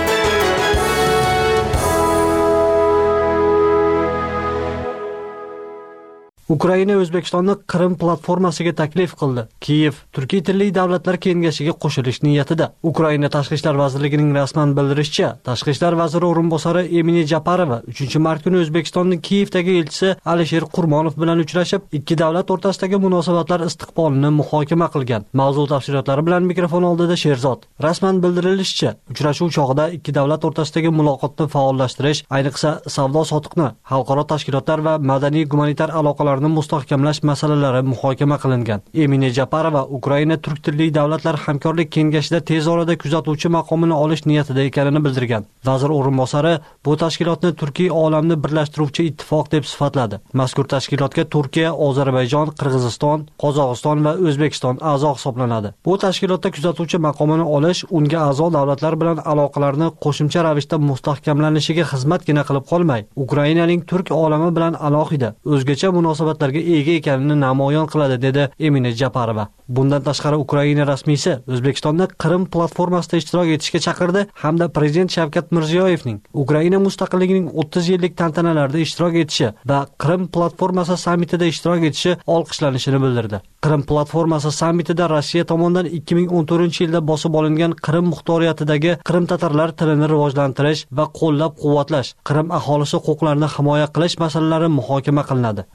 Ukraina O'zbekistonni Qrim platformasiga taklif qildi. Kiyev Turkiy tilli davlatlar kengashiga qo'shilish niyatida. Ukraina Tashqi ishlar vazirligining rasman bildirishicha, Tashqi ishlar vaziri o'rinbosari Emine Japarova 3-mart kuni O'zbekistonning Kiyevdagi elchisi Alisher Qurmonov bilan uchrashib, ikki davlat o'rtasidagi munosabatlar istiqbolini muhokama qilgan. Mavzu tafsilotlari bilan mikrofon oldida Sherzod. Rasman bildirilishicha, uchrashuv chog'ida ikki davlat o'rtasidagi muloqotni faollashtirish, ayniqsa savdo-sotiqni, xalqaro tashkilotlar va madaniy-gumanitar aloqalarni mustahkamlash masalalari muhokama qilingan. Emine Japarova Ukraina turk tilli davlatlar hamkorlik kengashida tez orada kuzatuvchi maqomini olish niyatida ekanini bildirgan. Vazir o'rinbosari bu tashkilotni Turkiy olamni birlashtiruvchi ittifoq deb sifatladi. Mazkur tashkilotga Turkiya, Ozarbayjon, Qirg'iziston, Qozog'iston va O'zbekiston a'zo hisoblanadi. Bu tashkilotda kuzatuvchi maqomini olish unga a'zo davlatlar bilan aloqalarni qo'shimcha ravishda mustahkamlanishiga xizmatgina qilib qolmay, Ukrainaning turk olami bilan alohida o'zgacha munosabatlarga ega ekanini namoyon qiladi, dedi Emine Japarova. Bundan tashqari Ukraina rasmiysi O'zbekistonni Qrim platformasida ishtirok etishga chaqirdi hamda prezident Shavkat Mirziyoyevning Ukraina mustaqilligining 30 yillik tantanalarida ishtirok etishi va Qrim platformasi sammitida ishtirok etishi olqishlanishini bildirdi. Qrim platformasi sammitida Rossiya tomonidan 2014-yilda bosib olingan Qrim muxtoriyatidagi Qrim tatarlar tilini rivojlantirish va qo'llab-quvvatlash, Qrim aholisi huquqlarini himoya qilish masalalari muhokama qilinadi. Ayni paytda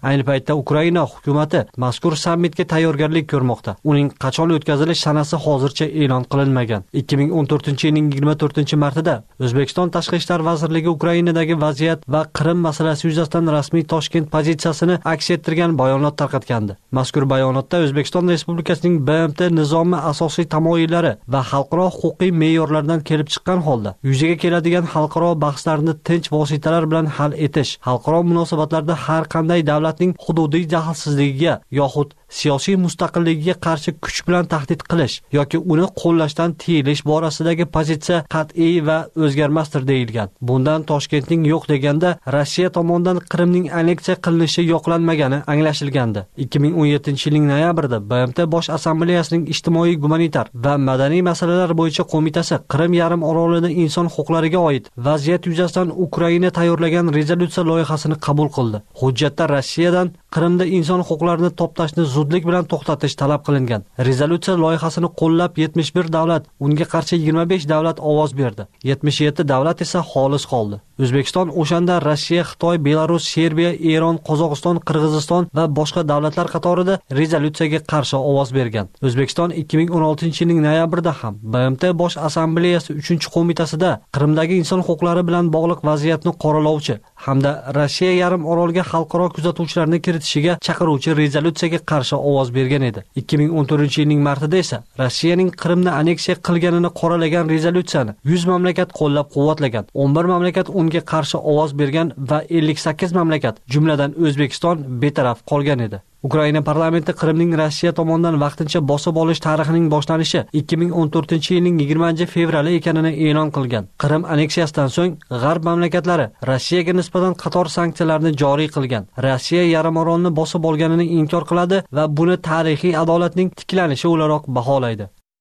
paytda Ukraina hukumati mazkur sammitga tayyorgarlik ko'rmoqda. Uning qachon o'tkazilish sanasi hozircha e'lon qilinmagan. 2014-yilning 24-martida O'zbekiston Tashqi ishlar vazirligi Ukrainadagi vaziyat va Qrim masalasi yuzasidan rasmiy Toshkent pozitsiyasini aks ettirgan bayonot tarqatgandi. Mazkur bayonotda O'zbekiston Respublikasining BMT nizomi asosiy tamoyillari va xalqaro huquqiy me'yorlardan kelib chiqqan holda yuzaga keladigan xalqaro bahslarni tinch vositalar bilan hal etish, xalqaro munosabatlarda har qanday davlatning hududiy daxlsizligiga yoxud siyosiy mustaqilligiga qarshi kuch bilan tahdid qilish yoki uni qo'llashdan tiyilish borasidagi pozitsiya qat'iy va o'zgarmasdir deyilgan. Bundan Toshkentning yo'q deganda Rossiya tomonidan Qrimning anneksiya qilinishi yoqlanmagani anglashilgandi. 2017-yilning noyabrida BMT Bosh Assambleyasining ijtimoiy, gumanitar va madaniy masalalar bo'yicha qo'mitasi Qrim yarim orolida inson huquqlariga oid vaziyat yuzasidan Ukraina tayyorlagan rezolyutsiya loyihasini qabul qildi. Hujjatda Rossiyadan Qrimda inson huquqlarini toptashni zudlik bilan to'xtatish talab qilingan. Rezolyutsiya loyihasini qo'llab 71 davlat, unga qarshi 25 davlat ovoz berdi. 77 davlat esa xolis qoldi. O'zbekiston o'shanda Rossiya, Xitoy, Belarus, Serbiya, Eron, Qozog'iston, Qirg'iziston va boshqa davlatlar qatorida rezolyutsiyaga qarshi ovoz bergan. O'zbekiston 2016-yilning noyabrida ham BMT Bosh Assambleyasi 3-qo'mitasida Qrimdagi inson huquqlari bilan bog'liq vaziyatni qoralovchi hamda Rossiya yarim orolga xalqaro kuzatuvchilarni kiritishiga chaqiruvchi rezolyutsiyaga qarshi ovoz bergan edi. 2014-yilning martida esa Rossiyaning Qrimni anneksiya qilganini qoralagan rezolyutsiyani 100 mamlakat qo'llab-quvvatlagan. 11 mamlakat unga qarshi ovoz bergan va 58 mamlakat, jumladan O'zbekiston betaraf qolgan edi. Ukraina parlamenti Qrimning Rossiya tomonidan vaqtincha bosib olish tarixining boshlanishi 2014-yilning 20-fevrali ekanini e'lon qilgan. Qrim anneksiyasidan so'ng G'arb mamlakatlari Rossiyaga nisbatan qator sanksiyalarni joriy qilgan. Rossiya yarim orolni bosib olganini inkor qiladi va buni tarixiy adolatning tiklanishi o'laroq baholaydi.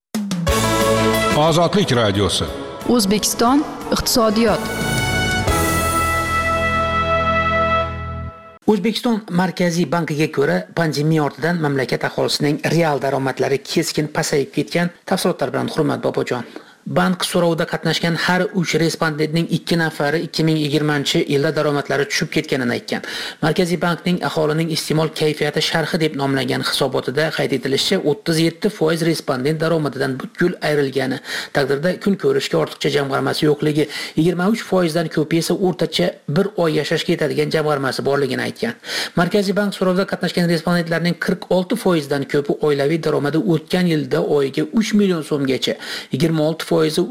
Ozodlik radiosi. O'zbekiston iqtisodiyot. O'zbekiston Markaziy bankiga ko'ra, pandemiya ortidan mamlakat aholisining real daromadlari keskin pasayib ketgan. Tafsilotlar bilan Hurmat Bobojon. Bank so'rovida qatnashgan har 3 respondentning 2 nafari 2020-yilda daromadlari tushib ketganini aytgan. Markaziy bankning aholining iste'mol kayfiyati sharhi deb nomlangan hisobotida qayd etilishicha, 37% respondent daromadidan butkul ayrilgani, taqdirda kun ko'rishga ortiqcha jamg'armasi yo'qligi, 23% dan ko'pi esa o'rtacha 1 oy yashashga yetadigan jamg'armasi borligini aytgan. Markaziy bank so'rovida qatnashgan respondentlarning 46% dan ko'pi oilaviy daromadi o'tgan yilda oyiga 3 million so'mgacha, 26%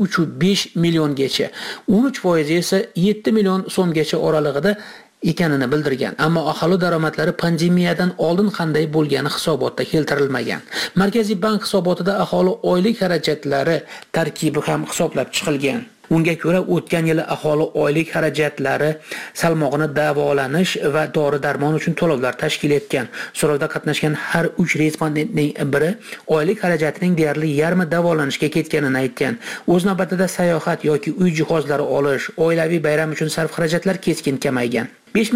3.5 milliongacha, 13% esa 7 million so'mgacha oralig'ida ekanini bildirgan. Ammo aholi daromadlari pandemiyadan oldin qanday bo'lgani hisobotda keltirilmagan. Markaziy bank hisobotida aholi oylik xarajatlari tarkibi ham hisoblab chiqilgan. Unga ko'ra, o'tgan yili aholi oylik xarajatlari salmog'ini davolanish va dori-darmon uchun to'lovlar tashkil etgan. So'rovda qatnashgan har 3 respondentning biri oylik xarajatining deyarli yarmi davolanishga ketganini aytgan. O'z navbatida sayohat yoki uy jihozlari olish, oilaviy bayram uchun sarf xarajatlar keskin kamaygan.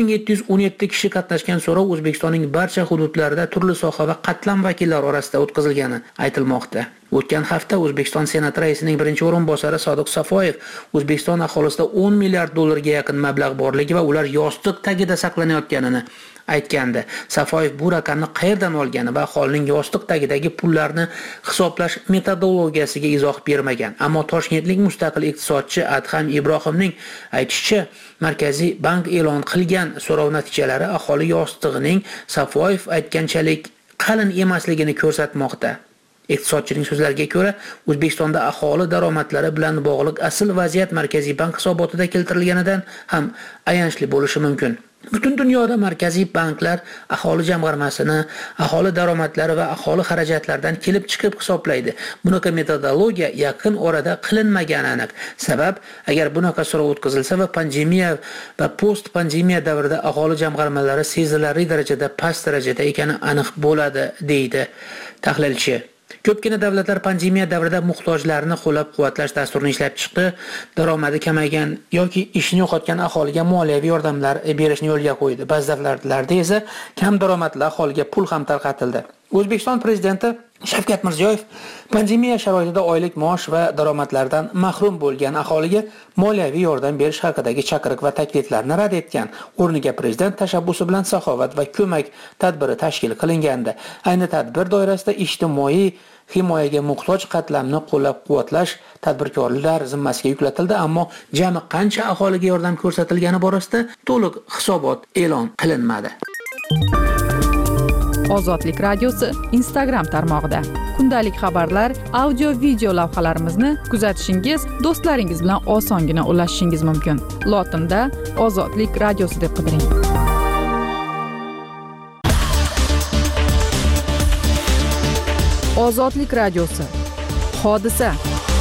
5717 kishi qatnashgan so'rov O'zbekistonning barcha hududlarida turli soha va qatlam vakillari orasida o'tkazilgani aytilmoqda. O'tgan hafta O'zbekiston Senat raisining birinchi o'rinbosari Sodiq Safoyev O'zbekiston aholisida 10 milliard dollarga yaqin mablag' borligi va ular yostiq tagida saqlanayotganini aytgandi. Safoyev bu raqamni qayerdan olgani va aholining yostiq tagidagi pullarni hisoblash metodologiyasiga izoh bermagan. Ammo toshkentlik mustaqil iqtisodchi Adham Ibrohimning aytishicha, Markaziy bank e'lon qilgan so'rov natijalari aholi yostig'ining Safoyev aytganchalik qalin emasligini ko'rsatmoqda. Iqtisodchining so'zlariga ko'ra, O'zbekistonda aholi daromadlari bilan bog'liq asl vaziyat Markaziy bank hisobotida keltirilganidan ham ayanchli bo'lishi mumkin. Butun dunyoda markaziy banklar aholi jamg'armasini, aholi daromadlari va aholi xarajatlaridan kelib chiqib hisoblaydi. Bunaqa metodologiya yaqin orada qilinmagani aniq. Sabab, agar bunaqa so'rov o'tkazilsa va pandemiya va post-pandemiya davrida aholi jamg'armalari sezilarli darajada past darajada ekani aniq bo'ladi, deydi tahlilchi. Ko'pgina davlatlar pandemiya davrida muhtojlarni qo'llab-quvvatlash dasturini ishlab chiqdi. Daromadi kamaygan yoki ishini yo'qotgan aholiga moliyaviy yordamlar berishni yo'lga qo'ydi. Ba'zi davlatlarda esa kam daromadli aholiga pul ham tarqatildi. O'zbekiston prezidenti Shavkat Mirziyoyev pandemiya sharoitida oylik maosh va daromadlardan mahrum bo'lgan aholiga moliyaviy yordam berish haqidagi chaqiriq va takliflarni rad etgan. O'rniga prezident tashabbusi bilan saxovat va ko'mak tadbiri tashkil qilingandi. Ayni tadbir doirasida ijtimoiy himoyaga muhtoj qatlamni qo'llab-quvvatlash tadbirkorlar zimmasiga yuklatildi, ammo jami qancha aholiga yordam ko'rsatilgani borasida to'liq hisobot e'lon qilinmadi. Ozodlik radiosi Instagram tarmog'ida kundalik xabarlar, audio, video lavhalarimizni kuzatishingiz, do'stlaringiz bilan osongina ulashishingiz mumkin. Lotinda Ozodlik radiosi deb qidiring. Ozodlik radiosi. Hodisa.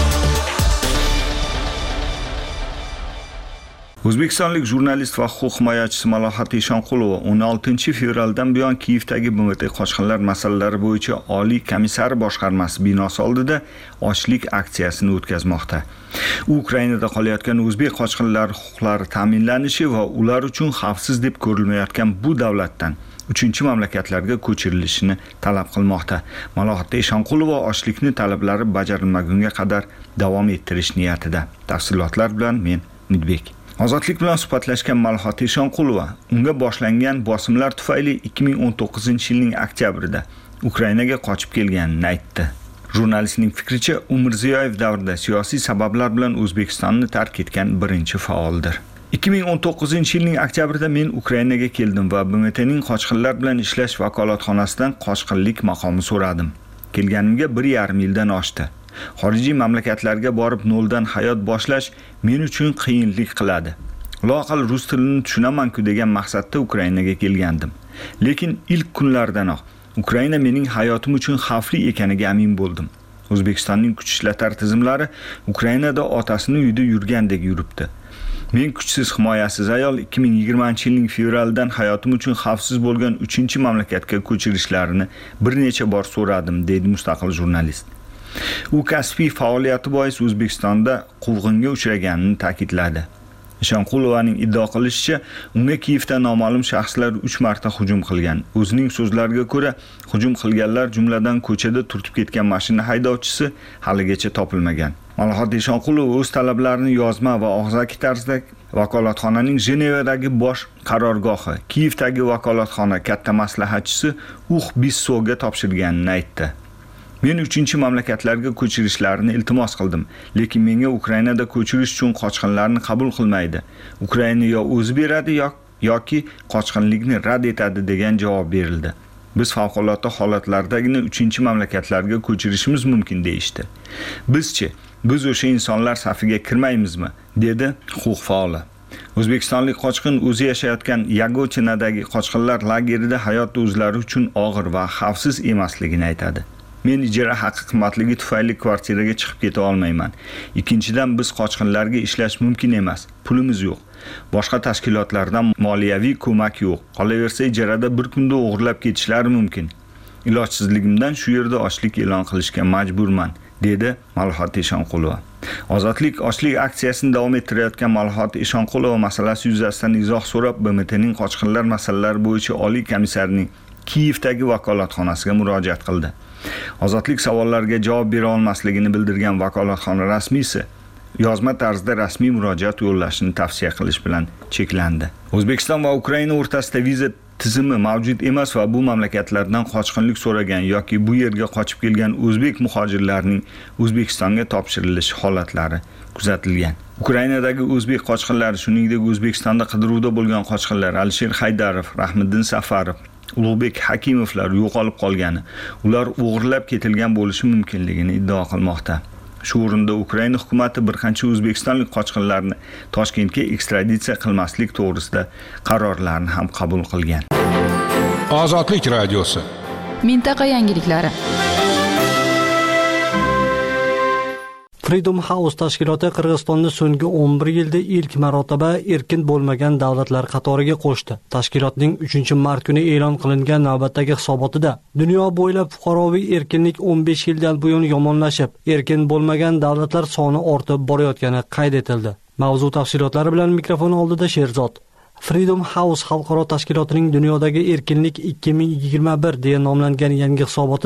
O'zbekistonlik jurnalist va huquq himoyachisi Malohat Eshonqulova 16 fevraldan buyon Kiyevdagi BMT qochqinlar masalalari bo'yicha Oliy komissari boshqarmasi binosi oldida ochlik aksiyasini o'tkazmoqda. U Ukrainada qolayotgan o'zbek qochqinlar huquqlari ta'minlanishi va ular uchun xavfsiz deb ko'rilmayotgan bu davlatdan uchinchi mamlakatlarga ko'chirilishini talab qilmoqda. Malohat Eshonqulova ochlikni talablari bajarilmagunga qadar davom ettirish niyatida. Tafsilotlar bilan men Midbek. Ozodlik bilan suhbatlashgan Malohat Eshonqulova unga boshlangan bosimlar tufayli 2019-yilning oktyabrida Ukrainaga qochib kelganini aytdi. Jurnalistning fikricha, u Mirziyoyev davrida siyosiy sabablar bilan O'zbekistonni tark etgan birinchi faoldir. 2019-yilning oktyabrida men Ukrainaga keldim va BMTning qochqinlar bilan ishlash vakolatxonasidan qochqinlik maqomi so'radim. Kelganimga 1,5 yildan oshdi. Xorijiy mamlakatlarga borib noldan hayot boshlash men uchun qiyinlik qiladi. Loaqal rus tilini tushunaman-ku degan maqsadda Ukrainaga kelgandim. Lekin ilk kunlardanoq Ukraina mening hayotim uchun xavfli ekaniga amin bo'ldim. O'zbekistonning kuch ishlatar tizimlari Ukrainada otasini uyida yurgandek yuribdi. Men kuchsiz himoyasiz ayol 2020-yilning fevralidan hayotim uchun xavfsiz bo'lgan 3-mamlakatga ko'chirishlarini bir necha bor so'radim, deydi mustaqil jurnalist. U kasbiy faoliyati bois O'zbekistonda quvg'inga uchraganini ta'kidladi. Eshonqulovaning iddio qilishicha, unga Kiyevda noma'lum shaxslar 3 marta hujum qilgan. O'zining so'zlariga ko'ra, hujum qilganlar jumladan ko'chada turtib ketgan mashina haydovchisi haligacha topilmagan. Malohat Eshonqulova o'z talablarini yozma va og'zaki tarzda vakolatxonaning Jenevadagi bosh qarorgohi, Kiyevdagi vakolatxona katta maslahatchisi Bissovga topshirganini aytdi. Men 3-mamlakatlarga ko'chirishlarini iltimos qildim, lekin menga Ukrainada ko'chirish uchun qochqinlarni qabul qilmaydi. Ukraina yo o'zi beradi yoki qochqinlikni rad etadi degan javob berildi. Biz favqulodda holatlardagina 3-mamlakatlarga ko'chirishimiz mumkin deyishdi. Biz o'sha insonlar safiga kirmaymizmi, dedi huquq faoli. O'zbekistonlik qochqin o'zi yashayotgan Yagotinadagi qochqinlar lagerida hayot o'zlari uchun og'ir va xavfsiz emasligini aytadi. Men ijara haqi qimmatligi tufayli kvartiraga chiqib keta olmayman. Ikkinchidan, biz qochqinlarga ishlash mumkin emas. Pulimiz yo'q. Boshqa tashkilotlardan moliyaviy ko'mak yo'q. Qolaversa, ijarada bir kunda o'g'irlab ketishlari mumkin. Ilojsizligimdan shu yerda ochlik e'lon qilishga majburman, dedi Malohat Eshonqulova. Ozodlik ochlik aksiyasini davom ettirayotgan Malohat Eshonqulova masalasi yuzasidan izoh so'rab BMTning qochqinlar masalalari bo'yicha Oliy komissarining Kiyevdagi vakolatxonasiga murojaat qildi. Ozodlik savollarga javob bera olmasligini bildirgan vakolatxona rasmiysi yozma tarzda rasmiy murojaat yo'llashni tavsiya qilish bilan cheklandi. O'zbekiston va Ukraina o'rtasida viza tizimi mavjud emas va bu mamlakatlardan qochqinlik so'ragan yoki bu yerga qochib kelgan o'zbek muhojirlarining O'zbekistonga topshirilishi holatlari kuzatilgan. Ukrainadagi o'zbek qochqinlari, shuningdek O'zbekistonda qidiruvda bo'lgan qochqinlar Alisher Haydarov, Rahmiddin Safarov, Ulug'bek Hakimovlar yo'qolib qolgani, ular o'g'irlab ketilgan bo'lishi mumkinligini iddao qilmoqda. Shu o'rinda Ukraina hukumatı bir qancha o'zbekistonlik qochqinlarni Toshkentga ekstraditsiya qilmaslik to'g'risida qarorlarni ham qabul qilgan. Ozodlik radiosi. Mintaqa yangiliklari. Freedom House tashkiloti Qirg'izistonni so'nggi 11 yilda ilk marotaba erkin bo'lmagan davlatlar qatoriga qo'shdi. Tashkilotning 3-mart kuni e'lon qilingan navbatdagi hisobotida dunyo bo'ylab fuqaroviy erkinlik 15 yildan buyon yomonlashib, erkin bo'lmagan davlatlar soni ortib borayotgani qayd etildi. Mavzu tafsilotlari bilan mikrofon oldida Sherzod. Freedom House xalqaro tashkilotining dunyodagi erkinlik 2021 deya nomlangan yangi hisobotida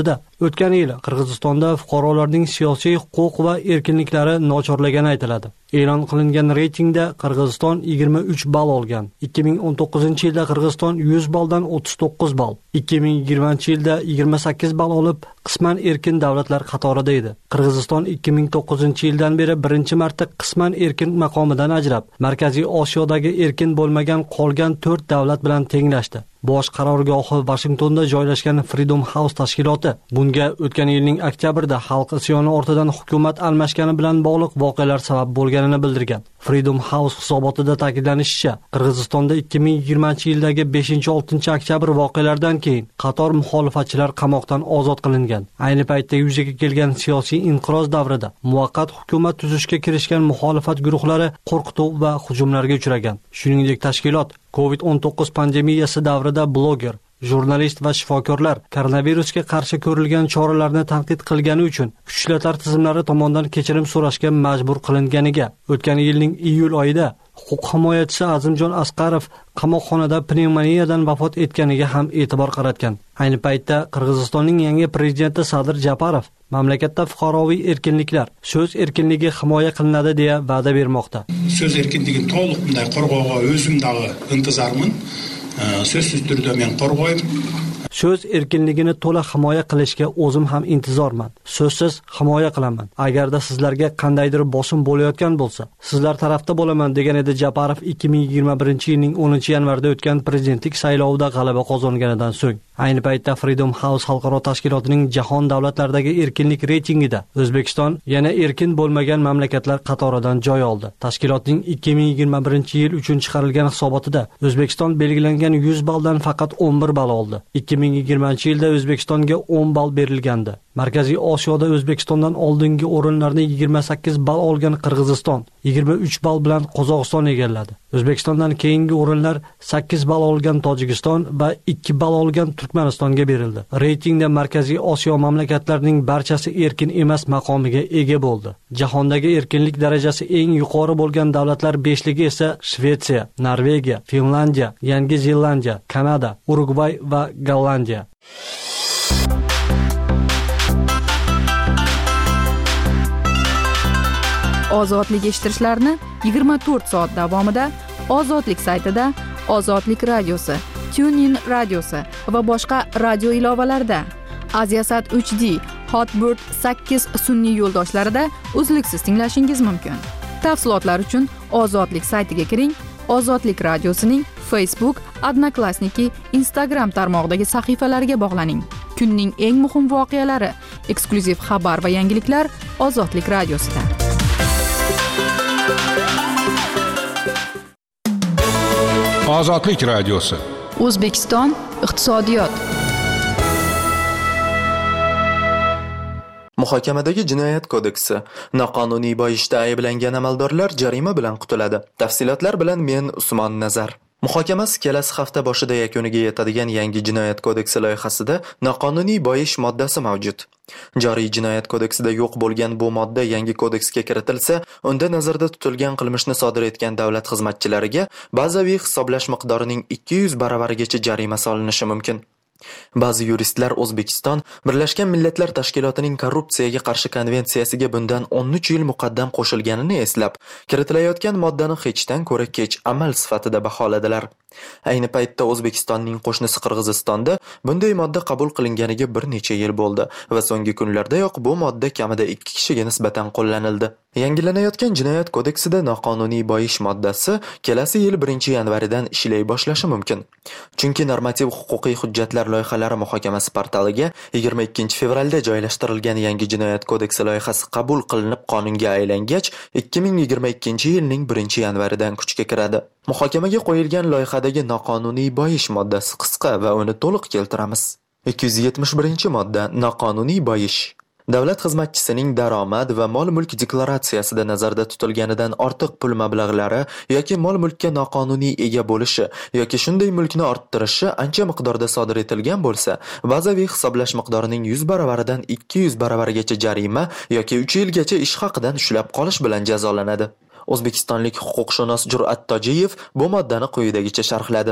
O'tgan yil Qirg'izistonda fuqarolarning siyosiy huquq va erkinliklari nochorlagani aytiladi. E'lon qilingan reytingda Qirg'iziston 23 ball olgan. 2019-yilda Qirg'iziston 100 balldan 39 ball, 2020-yilda 28 ball olib, qisman erkin davlatlar qatorida edi. Qirg'iziston 2009-yildan beri birinchi marta qisman erkin maqomidan ajrab, Markaziy Osiyodagi erkin bo'lmagan qolgan 4 davlat bilan tenglashdi. Bosh qarorgohi Washingtonda joylashgan Freedom House tashkiloti bunga o'tgan yilning oktyabrida xalq isyoni ortidan hukumat almashgani bilan bog'liq voqealar sabab bo'lganini bildirgan. Freedom House hisobotida ta'kidlanishicha, Qirg'izistonda 2020-yildagi 5-6 oktyabr voqealaridan keyin qator muxolifatchilar qamoqdan ozod qilingan. Ayni paytda yuzaga kelgan siyosiy inqiroz davrida muvaqqat hukumat tuzishga kirishgan muxolifat guruhlari qo'rqituv va hujumlarga uchragan. Shuningdek, tashkilot COVID-19 pandemiyasi davrida bloger, jurnalist va shifokorlar koronavirusga qarshi ko'rilgan choralarni tanqid qilgani uchun kuchlar tizimlari tomonidan kechirim so'rashga majbur qilinganiga, o'tgan yilning iyul oyida huquq himoyachisi Azimjon Asqarov qamoqxonada pnevmoniyadan vafot etganiga ham e'tibor qaratgan. Ayni paytda Qirg'izistonning yangi prezidenti Sadir Japarov mamlakatda fuqaroviy erkinliklar, so'z erkinligi himoya qilinadi deya va'da bermoqda. So'z erkinligini to'liq bunday qo'rg'og'iga o'zimdagi intizorman. So'zsiz turda men qo'rg'oyim. So'z erkinligini to'la himoya qilishga o'zim ham intizorman. So'zsiz himoya qilaman. Agarda sizlarga qandaydir bosim bo'layotgan bo'lsa, sizlar tarafda bo'laman, degan edi Japarov 2021-yilning 10-yanvarda o'tgan prezidentlik saylovida g'alaba qozonganidan so'ng. Ayni paytda Freedom House xalqaro tashkilotining jahon davlatlaridagi erkinlik reytingida O'zbekiston yana erkin bo'lmagan mamlakatlar qatoridan joy oldi. Tashkilotning 2021-yil uchun chiqarilgan hisobotida O'zbekiston belgilangan 100 balldan faqat 11 ball oldi. 2020-yilda O'zbekistonga 10 ball berilgandi. Markaziy Osiyoda O'zbekistondan oldingi o'rinlarni 28 ball olgan Qirg'iziston 23 ball bilan Qozog'iston egalladi. O'zbekistondan keyingi o'rinlar 8 ball olgan Tojikiston va 2 ball olgan Turkmanistonga berildi. Reytingda Markaziy Osiyo mamlakatlarining barchasi erkin emas maqomiga ega bo'ldi. Jahondagi erkinlik darajasi eng yuqori bo'lgan davlatlar 5ligi esa Shvetsiya, Norvegiya, Finlandiya, Yangi Zelandiya, Kanada, Urugvay va Gollandiya. Ozodlik eshittirishlarni 24 soat davomida Ozodlik saytida, Ozodlik radiosi, TuneIn radiosi va boshqa radio ilovalarida, Aziasat HD, Hotbird 8 sun'iy yo'ldoshlarida uzluksiz tinglashingiz mumkin. Tafsilotlar uchun Ozodlik saytiga kiring. Ozodlik radiosining Facebook, Odnoklassniki, Instagram tarmog'idagi sahifalariga bog'laning. Kunning eng muhim voqealari, eksklyuziv xabar va yangiliklar Ozodlik radiosida. Ozodlik radiosi. O'zbekiston iqtisodiyot. Muhokamadagi jinoyat kodeksi noqonuniy boyishda ayblangan amaldorlar jarima bilan qutuladi. Tafsilotlar bilan men Usmon Nazar. Muhokama kelasi hafta boshida yakuniga yetadigan yangi jinoyat kodeksi loyihasida noqonuniy boyish moddasi mavjud. Joriy jinoyat kodeksida yo'q bo'lgan bu modda yangi kodeksga kiritilsa, unda nazarda tutilgan qilmishni sodir etgan davlat xizmatchilariga bazaviy hisoblash miqdorining 200 baravarigacha jarima solinishi mumkin. Ba'zi yuristlar O'zbekiston Birlashgan Millatlar Tashkilotining korrupsiyaga qarshi konvensiyasiga bundan 13 yil muqaddam qo'shilganini eslab, kiritilayotgan moddani hechdan ko'ra kech amal sifatida baholadilar. Ayni paytda O'zbekistonning qo'shnisi Qirg'izistonda bunday modda qabul qilinganiga bir necha yil bo'ldi va so'nggi kunlardayoq bu modda kamida 2 kishiga nisbatan qo'llanildi. Yangilanayotgan jinoyat kodeksida noqonuniy boyish moddasi kelasi yil 1-yanvaridan ishlay boshlashi mumkin. Chunki normativ huquqiy hujjatlar loyihalari muhokamasi portaliga 22 fevralda joylashtirilgan yangi jinoyat kodeksi loyihasi qabul qilinib qonunga aylangach, 2022-yilning 1-yanvaridan kuchga kiradi. Muhokamaga qo'yilgan loyihadagi noqonuniy boyish moddasi qisqa va uni to'liq keltiramiz. 271-modda noqonuniy boyish. Davlat xizmatchisining daromad va mol-mulk deklaratsiyasida nazarda tutilganidan ortiq pul mablag'lari yoki mol-mulkka noqonuniy ega bo'lishi yoki shunday mulkni orttirishi ancha miqdorda sodir etilgan bo'lsa, bazaviy hisoblash miqdorining 100 baravaridan 200 baravarigacha jarima yoki 3 yilgacha ish haqidan ushlab qolish bilan jazolanadi. O'zbekistonlik huquqshunos Jur'at Tojiyev bu moddani quyidagicha sharhladi.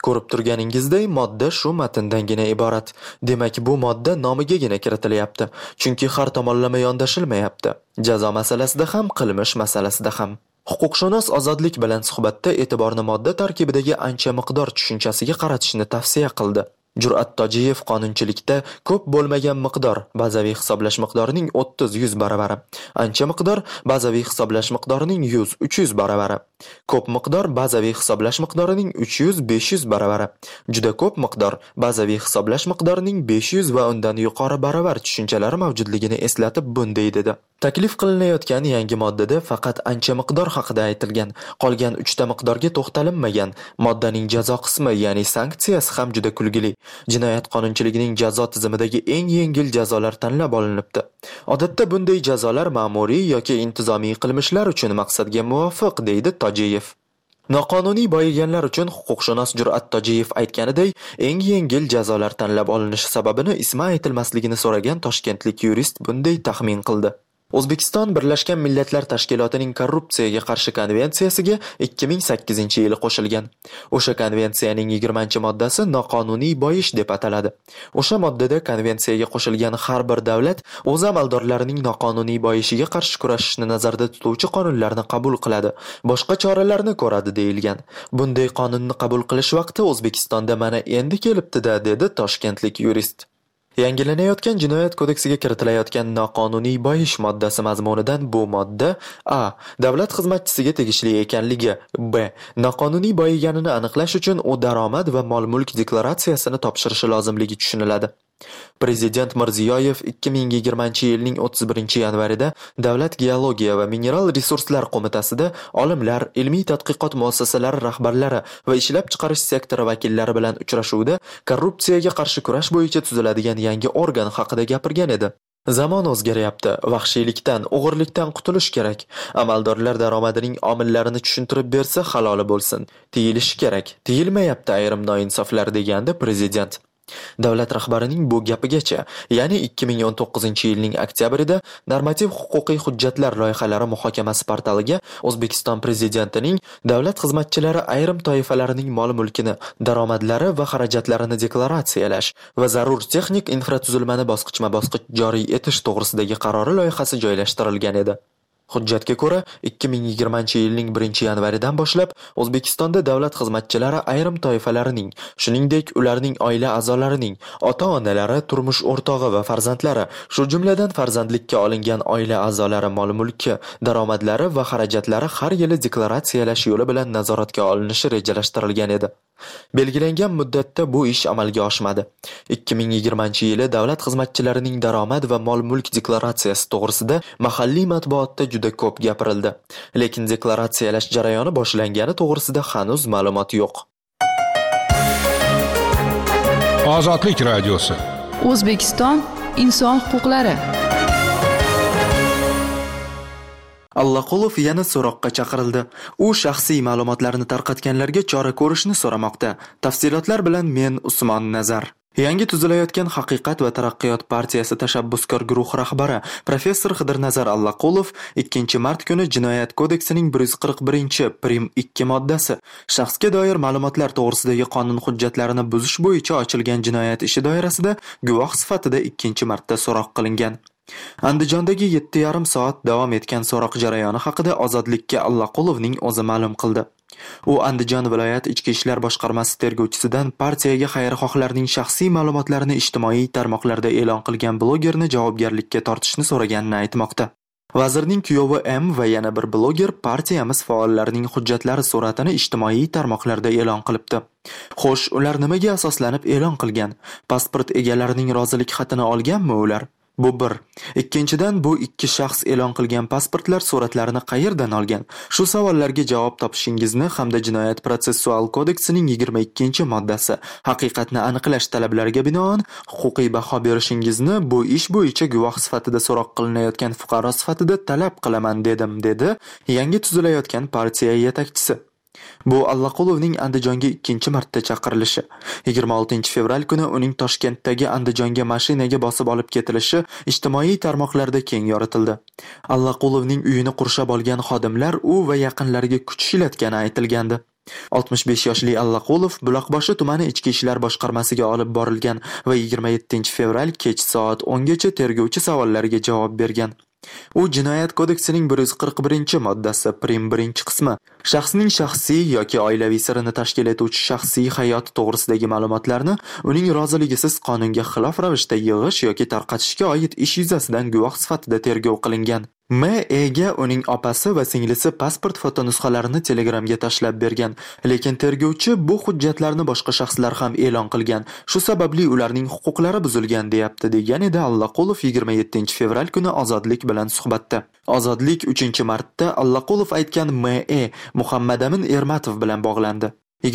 Ko'rib turganingizdek, modda shu matndangina iborat. Demak, bu modda nomigagina kiritilyapti, chunki har tomonlama yondashilmayapti. Jazo masalasida ham, qilmish masalasida ham. Huquqshunos ozodlik bilan suhbatda e'tiborni modda tarkibidagi ancha miqdor tushunchasiga qaratishni tavsiya qildi. Jur'at Tojiyev qonunchilikda ko'p bo'lmagan miqdor bazaviy hisoblash miqdorining 30-100 baravari, ancha miqdor bazaviy hisoblash miqdorining 100-300 baravari, ko'p miqdor bazaviy hisoblash miqdorining 300-500 baravari, juda ko'p miqdor bazaviy hisoblash miqdorining 500 va undan yuqori baravar tushunchalari mavjudligini eslatib bunday dedi. Taklif qilinayotgan yangi moddada faqat ancha miqdor haqida aytilgan, qolgan 3 ta miqdorga to'xtalinmagan. Moddaning jazo qismi, ya'ni sanksiyasi ham juda kulgili. Jinoyat qonunchiligining jazo tizimidagi eng yengil jazolar tanlab olinibdi. Odatda bunday jazolar ma'muriy yoki intizomiy qilmishlar uchun maqsadga muvofiq, deydi Tojiyev. Noqonuniy boyiganlar uchun huquqshunos Jur'at Tojiyev aytganiday, eng yengil jazolar tanlab olinishi sababini ismi aytilmasligini so'ragan toshkentlik yurist bunday taxmin qildi. O'zbekiston Birlashgan Millatlar Tashkilotining korrupsiyaga qarshi konvensiyasiga 2008-yili qo'shilgan. O'sha konvensiyaning 20-moddasi noqonuniy boyish deb ataladi. O'sha moddada konvensiyaga qo'shilgan har bir davlat o'z amaldorlarining noqonuniy boyishiga qarshi kurashishni nazarda tutuvchi qonunlarni qabul qiladi, boshqa choralarni ko'radi deyilgan. Bunday qonunni qabul qilish vaqti O'zbekistonda mana endi kelibdi-da, dedi toshkentlik yurist. Yangilanayotgan jinoyat kodeksiga kiritilayotgan noqonuniy boyish moddasi mazmunidan bu modda a. davlat xizmatchisiga tegishli ekanligi, b. noqonuniy boyiganini aniqlash uchun u daromad va mol-mulk deklaratsiyasini topshirishi lozimligi tushuniladi. Prezident Mirziyoyev 2020-yilning 31-yanvarida Davlat geologiya va mineral resurslar qo'mitasida olimlar, ilmiy tadqiqot muassasalari rahbarlari va ishlab chiqarish sektori vakillari bilan uchrashuvda korrupsiyaga qarshi kurash bo'yicha tuziladigan yangi organ haqida gapirgan edi. Zamon o'zgaryapti, vahshiylikdan, o'g'irlikdan qutulish kerak. Amaldorlar daromadining omillarini tushuntirib bersa haloli bo'lsin. Tiyilishi kerak. Tiyilmayapti ayrim noinsoflar, degandi prezident. Davlat rahbarining bu gapigacha, ya'ni 2019-yilning oktyabrida normativ huquqiy hujjatlar loyihalari muhokamasi portaliga O'zbekiston prezidentining davlat xizmatchilari ayrim toifalarining mol-mulkini, daromadlari va xarajatlarini deklaratsiyalash va zarur texnik infratuzilmani bosqichma-bosqich joriy etish to'g'risidagi qarori loyihasi joylashtirilgan edi. Hujjatga ko'ra, 2020-yilning 1-yanvaridan boshlab O'zbekistonda davlat xizmatchilari ayrim toifalarining, shuningdek ularning oila a'zolarining, ota-onalari, turmush o'rtog'i va farzandlari, shu jumladan farzandlikka olingan oila a'zolari mol-mulki, daromadlari va xarajatlari har yili deklaratsiyalash yo'li bilan nazoratga olinishi rejalashtirilgan edi. Belgilangan muddatda bu ish amalga oshmadi. 2020-yili davlat xizmatchilarining daromad va mol-mulk deklaratsiyasi to'g'risida mahalliy matbuotda juda ko'p gapirildi. Lekin deklaratsiyalash jarayoni boshlangani to'g'risida hanuz ma'lumot yo'q. Ozodlik radiosi. O'zbekiston inson huquqlari. Allaqulov yana so'roqqa chaqirildi. U shaxsiy ma'lumotlarni tarqatganlarga chora ko'rishni so'ramoqda. Tafsilotlar bilan men Usmon Nazar. Yangi tuzilayotgan Haqiqat va taraqqiyot partiyasi tashabbuskor guruh rahbari professor Xidirnazar Allaqulov 2-mart kuni Jinoyat kodeksining 141-prim 2 moddasi shaxsga doir ma'lumotlar to'g'risidagi qonun hujjatlarini buzish bo'yicha ochilgan jinoyat ishi doirasida guvoh sifatida 2-martda so'roq qilingan. Andijondagi 7,5 soat davom etgan so'roq jarayoni haqida Ozodlikka Allaqulovning o'zi ma'lum qildi. U Andijon viloyat ichki ishlar boshqarmasi tergovchisidan partiyaga xayrixohlarning shaxsiy ma'lumotlarini ijtimoiy tarmoqlarda e'lon qilgan blogerni javobgarlikka tortishni so'raganini aytmoqda. Vazirning kuyovi M va yana bir bloger partiyamiz faollarining hujjatlari suratini ijtimoiy tarmoqlarda e'lon qilibdi. Xo'sh, ular nimaga asoslanib e'lon qilgan? Pasport egalarining rozilik xatini olganmi ular? Bu bir. Ikkinchidan, bu ikki shaxs e'lon qilgan pasportlar suratlarini qayerdan olgan? Shu savollarga javob topishingizni hamda Jinoyat protsessual kodeksining 22-moddasi haqiqatni aniqlash talablariga binoan huquqiy baho berishingizni bu ish bo'yicha guvoh sifatida so'roq qilinayotgan fuqaro sifatida talab qilaman, dedi yangi tuzilayotgan partiya yetakchisi. Bu Allaqulovning Andijonga 2-marta chaqirilishi. 26 fevral kuni uning Toshkentdagi Andijonga mashinaga bosib olib ketilishi ijtimoiy tarmoqlarda keng yoritildi. Allaqulovning uyini qurshab olgan xodimlar u va yaqinlariga kuch ishlatgani aytilgandi. 65 yoshli Allaqulov Buloqboshi tumani ichki ishlar boshqarmasiga olib borilgan va 27 fevral kech soat 10 gacha tergovchi savollariga javob bergan. U Jinoyat kodeksining 141-moddasi prim 1-qismi shaxsning shaxsiy yoki oilaviy sirini tashkil etuvchi shaxsiy hayoti to'g'risidagi ma'lumotlarni uning roziligisiz qonunga xilof ravishda yig'ish yoki tarqatishga oid ish yuzasidan guvoh sifatida tergov qilingan. M.E.ga uning opasi va singlisi pasport fotonusxalarini Telegramga tashlab bergan, lekin tergovchi bu hujjatlarni boshqa shaxslar ham e'lon qilgan. Shu sababli ularning huquqlari buzilgan deyapti, degan edi Allaqulov 27 fevral kuni Ozodlik bilan suhbatda. Ozodlik 3-martda Allaqulov aytgan M.E. Muhammadamin Ermatov bilan bog'landi.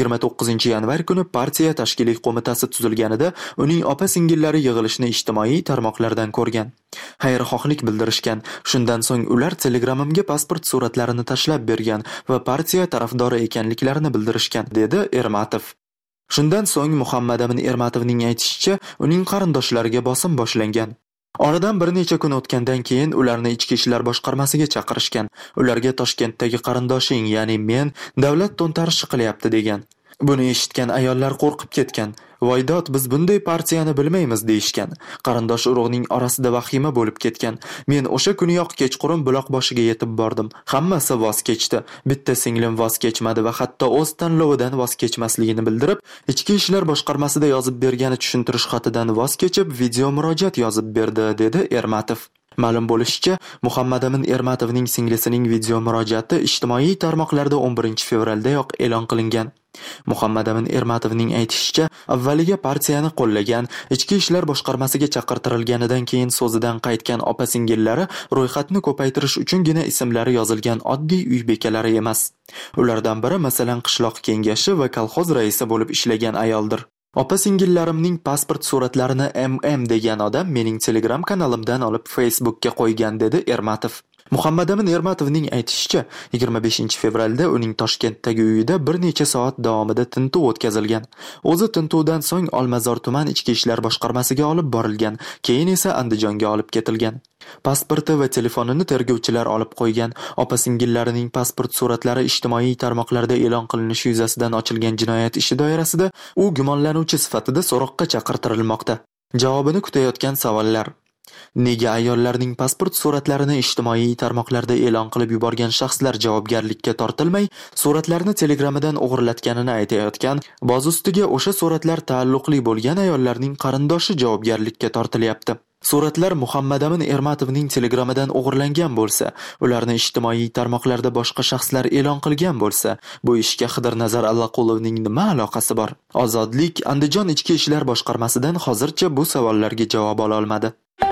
29 yanvar kuni partiya tashkiliy qo'mitasi tuzilganida uning opa-singillari yig'ilishni ijtimoiy tarmoqlardan ko'rgan. Xayrixohlik bildirishgan. Shundan so'ng ular Telegramimga pasport suratlarini tashlab bergan va partiya tarafdori ekanliklarini bildirishgan, dedi Ermatov. Shundan so'ng Muhammadamin Ermatovning aytishicha, uning qarindoshlariga bosim boshlangan. Oradan bir necha kun o'tgandan keyin ularni ichki ishlar boshqarmasiga chaqirishgan. Ularga Toshkentdagi qarindoshing, ya'ni men davlat to'ntarishi qilyapti degan. Buni eshitgan ayollar qo'rqib ketgan. Voydod, biz bunday partiyani bilmaymiz deyishgan. Qarindosh urug'ning orasida vahima bo'lib ketgan. Men o'sha kuniyoq kechqurun Buloqboshiga yetib bordim. Hammasi voz kechdi. Bitta singlim voz kechmadi va hatto o'z tanlovidan voz kechmasligini bildirib, ichki ishlar boshqarmasida yozib bergani tushuntirish xatidan voz kechib, video murojaat yozib berdi, dedi Ermatov. Ma'lum bo'lishicha, Muhammadamin Ermatovning singlisining video murojaati ijtimoiy tarmoqlarda 11 fevraldayoq e'lon qilingan. Muhammadamin Ermatovning aytishicha, avvaliga partiyani qo'llagan, ichki ishlar boshqarmasiga chaqirtirilganidan keyin so'zidan qaytgan opa-singillari ro'yxatni ko'paytirish uchungina ismlari yozilgan oddiy uy bekalari emas. Ulardan biri masalan qishloq kengashi va kolxoz raisi bo'lib ishlagan ayoldir. Opa-singillarimning pasport suratlarini MM degan odam mening Telegram kanalimdan olib Facebookka qo'ygan, dedi Ermatov. Muhammadamin Ermatovning aytishicha, 25 fevralda uning Toshkentdagi uyida bir necha soat davomida tintuv o'tkazilgan. O'zi tintuvdan so'ng Olmazor tuman ichki ishlar boshqarmasiga olib borilgan, keyin esa Andijonga olib ketilgan. Pasporti va telefonini tergovchilar olib qo'ygan. Opa-singillarining pasport suratlari ijtimoiy tarmoqlarda e'lon qilinishi yuzasidan ochilgan jinoyat ishi doirasida u gumonlanuvchi sifatida so'roqqa chaqirtirilmoqda. Javobini kutayotgan savollar: Nega ayollarning pasport suratlarini ijtimoiy tarmoqlarda e'lon qilib yuborgan shaxslar javobgarlikka tortilmay, suratlarni Telegramidan o'g'irlatganini aytayotgan, boz ustiga o'sha suratlar taalluqli bo'lgan ayollarning qarindoshi javobgarlikka tortilyapti? Suratlar Muhammadamin Ermatovning Telegramidan o'g'irlangan bo'lsa, ularni ijtimoiy tarmoqlarda boshqa shaxslar e'lon qilgan bo'lsa, bu ishga Xidirnazar Allaqulovning nima aloqasi bor? Ozodlik Andijon ichki ishlar boshqarmasidan hozircha bu savollarga javob ola olmadi.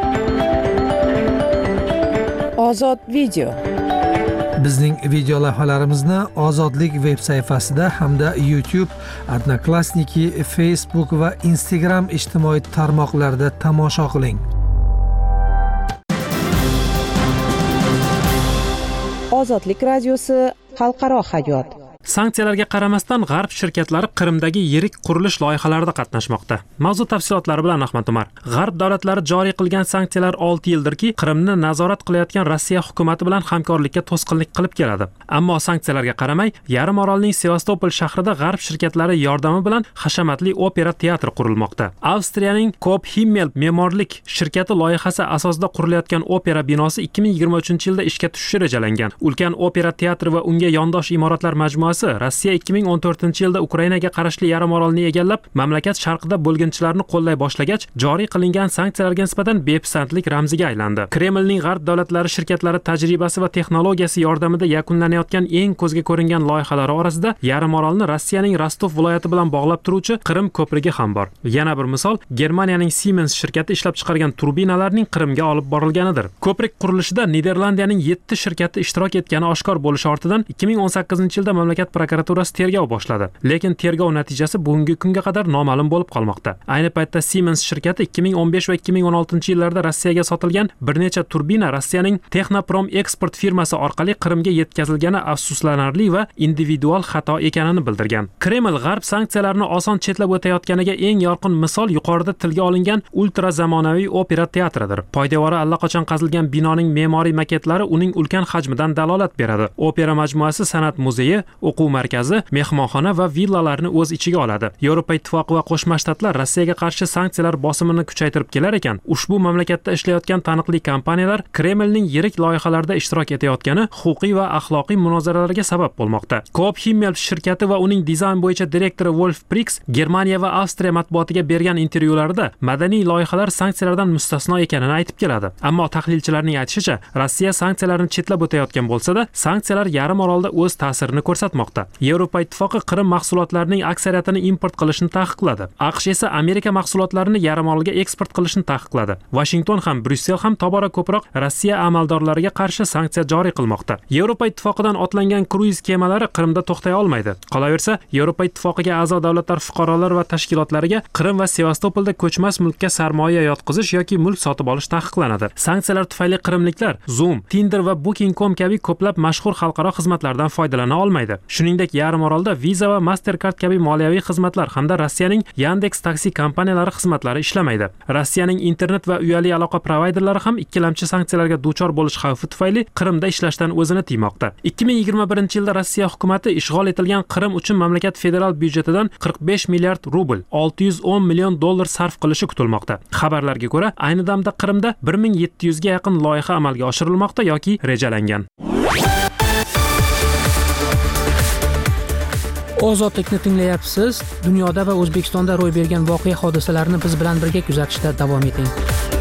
Ozod video. Bizning video lavhalarimizni Ozodlik veb sayfasida hamda YouTube, Odnoklassniki, Facebook va Instagram ijtimoiy tarmoqlarida tomosha qiling. Ozodlik radiosi xalqaro hayot. Sanksiyalarga qaramasdan G'arb shirkatlari Qrimdagi yirik qurilish loyihalarida qatnashmoqda. Mavzu tafsilotlari bilan Ahmad Umar. G'arb davlatlari joriy qilgan sanksiyalar 6 yildirki, Qrimni nazorat qilayotgan Rossiya hukumatı bilan hamkorlikka to'sqinlik qilib keladi. Ammo sanksiyalarga qaramay, yarim orolning Sevastopol shahrida G'arb shirkatlari yordami bilan hashamatli opera teatri qurilmoqda. Avstriyaning Kopf-Himmel me'morlik shirkati loyihasi asosida qurilayotgan opera binosi 2023-yilda ishga tushishi rejalangan. Ulkan opera teatri va unga yondosh imoratlar majmuasi Rossiya 2014-yilda Ukrainaga qarashli yarim orolni egallab, mamlakat sharqida bo'lginchilarni qo'llay boshlagach, joriy qilingan sanksiyalarga nisbatan bepisandlik ramziga aylandi. Kremlning G'arb davlatlari shirkatlari tajribasi va texnologiyasi yordamida yakunlanayotgan eng ko'zga ko'ringan loyihalari orasida yarim orolni Rossiyaning Rostov viloyati bilan bog'lab turuvchi Qrim ko'prigi ham bor. Yana bir misol, Germaniyaning Siemens shirkati ishlab chiqargan turbinalarning Qrimga olib borilganidir. Ko'prik qurilishida Niderlandiyaning 7 shirkati ishtirok etgani oshkor bo'lishi ortidan 2018-yilda mamlakat prokuraturasi tergov boshladi. Lekin tergov natijasi bugungi kunga qadar noma'lum bo'lib qolmoqda. Ayni paytda Siemens shirkati 2015 va 2016-yillarda Rossiyaga sotilgan bir necha turbina Rossiyaning Texnoprom eksport firmasi orqali Qrimga yetkazilgani afsuslanarli va individual xato ekanini bildirgan. Kreml G'arb sanksiyalarni oson chetlab o'tayotganiga eng yorqin misol yuqorida tilga olingan ultra zamonaviy opera teatridir. Poydevori allaqachon qazilgan binoning me'moriy maketlari uning ulkan hajmidan dalolat beradi. Opera majmuasi san'at muzeyi, o'quv markazi, mehmonxona va villalarni o'z ichiga oladi. Yevropa Ittifoqi va Qo'shma Shtatlar Rossiyaga qarshi sanksiyalar bosimini kuchaytirib kelar ekan, ushbu mamlakatda ishlayotgan taniqli kompaniyalar Kremlning yirik loyihalarida ishtirok etayotgani huquqiy va axloqiy munozaralarga sabab bo'lmoqda. Coop Himmel shirkati va uning dizayn bo'yicha direktori Wolf Prix Germaniya va Avstriya matbuotiga bergan intervyularida madaniy loyihalar sanksiyalardan mustasno ekanini aytib keladi. Ammo tahlilchilarning aytishicha, Rossiya sanksiyalarni chetlab o'tayotgan bo'lsa-da, sanksiyalar yarim orolda o'z ta'sirini ko'rsatmoqda. Yevropa Ittifoqi Qrim mahsulotlarining aksariyatini import qilishni taqiqladi. AQSh esa Amerika mahsulotlarini yarim orolga eksport qilishni taqiqladi. Washington ham, Bryussel ham tobora ko'proq Rossiya amaldorlariga qarshi sanksiya joriy qilmoqda. Yevropa Ittifoqidan otlangan kruiz kemalari Qrimda to'xtay olmaydi. Qolaversa, Yevropa Ittifoqiga a'zo davlatlar fuqarolar va tashkilotlariga Qrim va Sevastopolda ko'chmas mulkka sarmoya yotqizish yoki mulk sotib olish taqiqlanadi. Sanksiyalar tufayli qrimliklar Zoom, Tinder va Booking.com kabi ko'plab mashhur xalqaro xizmatlardan foydalana olmaydi. Shuningdek, yarim orolda Visa va Mastercard kabi moliyaviy xizmatlar hamda Rossiyaning Yandex taksi kompaniyalari xizmatlari ishlamaydi. Rossiyaning internet va uyali aloqa provayderlari ham ikkilamchi sanksiyalarga duchor bo'lish xavfi tufayli Qrimda ishlashdan o'zini tiymoqda. 2021-yilda Rossiya hukumatı ishg'ol etilgan Qrim uchun mamlakat federal byudjetidan 45 milliard rubl, 610 million dollar sarf qilishi kutilmoqda. Xabarlarga ko'ra, ayni damda Qrimda 1700 ga yaqin loyiha amalga oshirilmoqda yoki rejalangan. Ozodlikni tinglayapsiz. Dunyoda va O'zbekistonda ro'y bergan voqea hodisalarni biz bilan birga kuzatishda davom eting.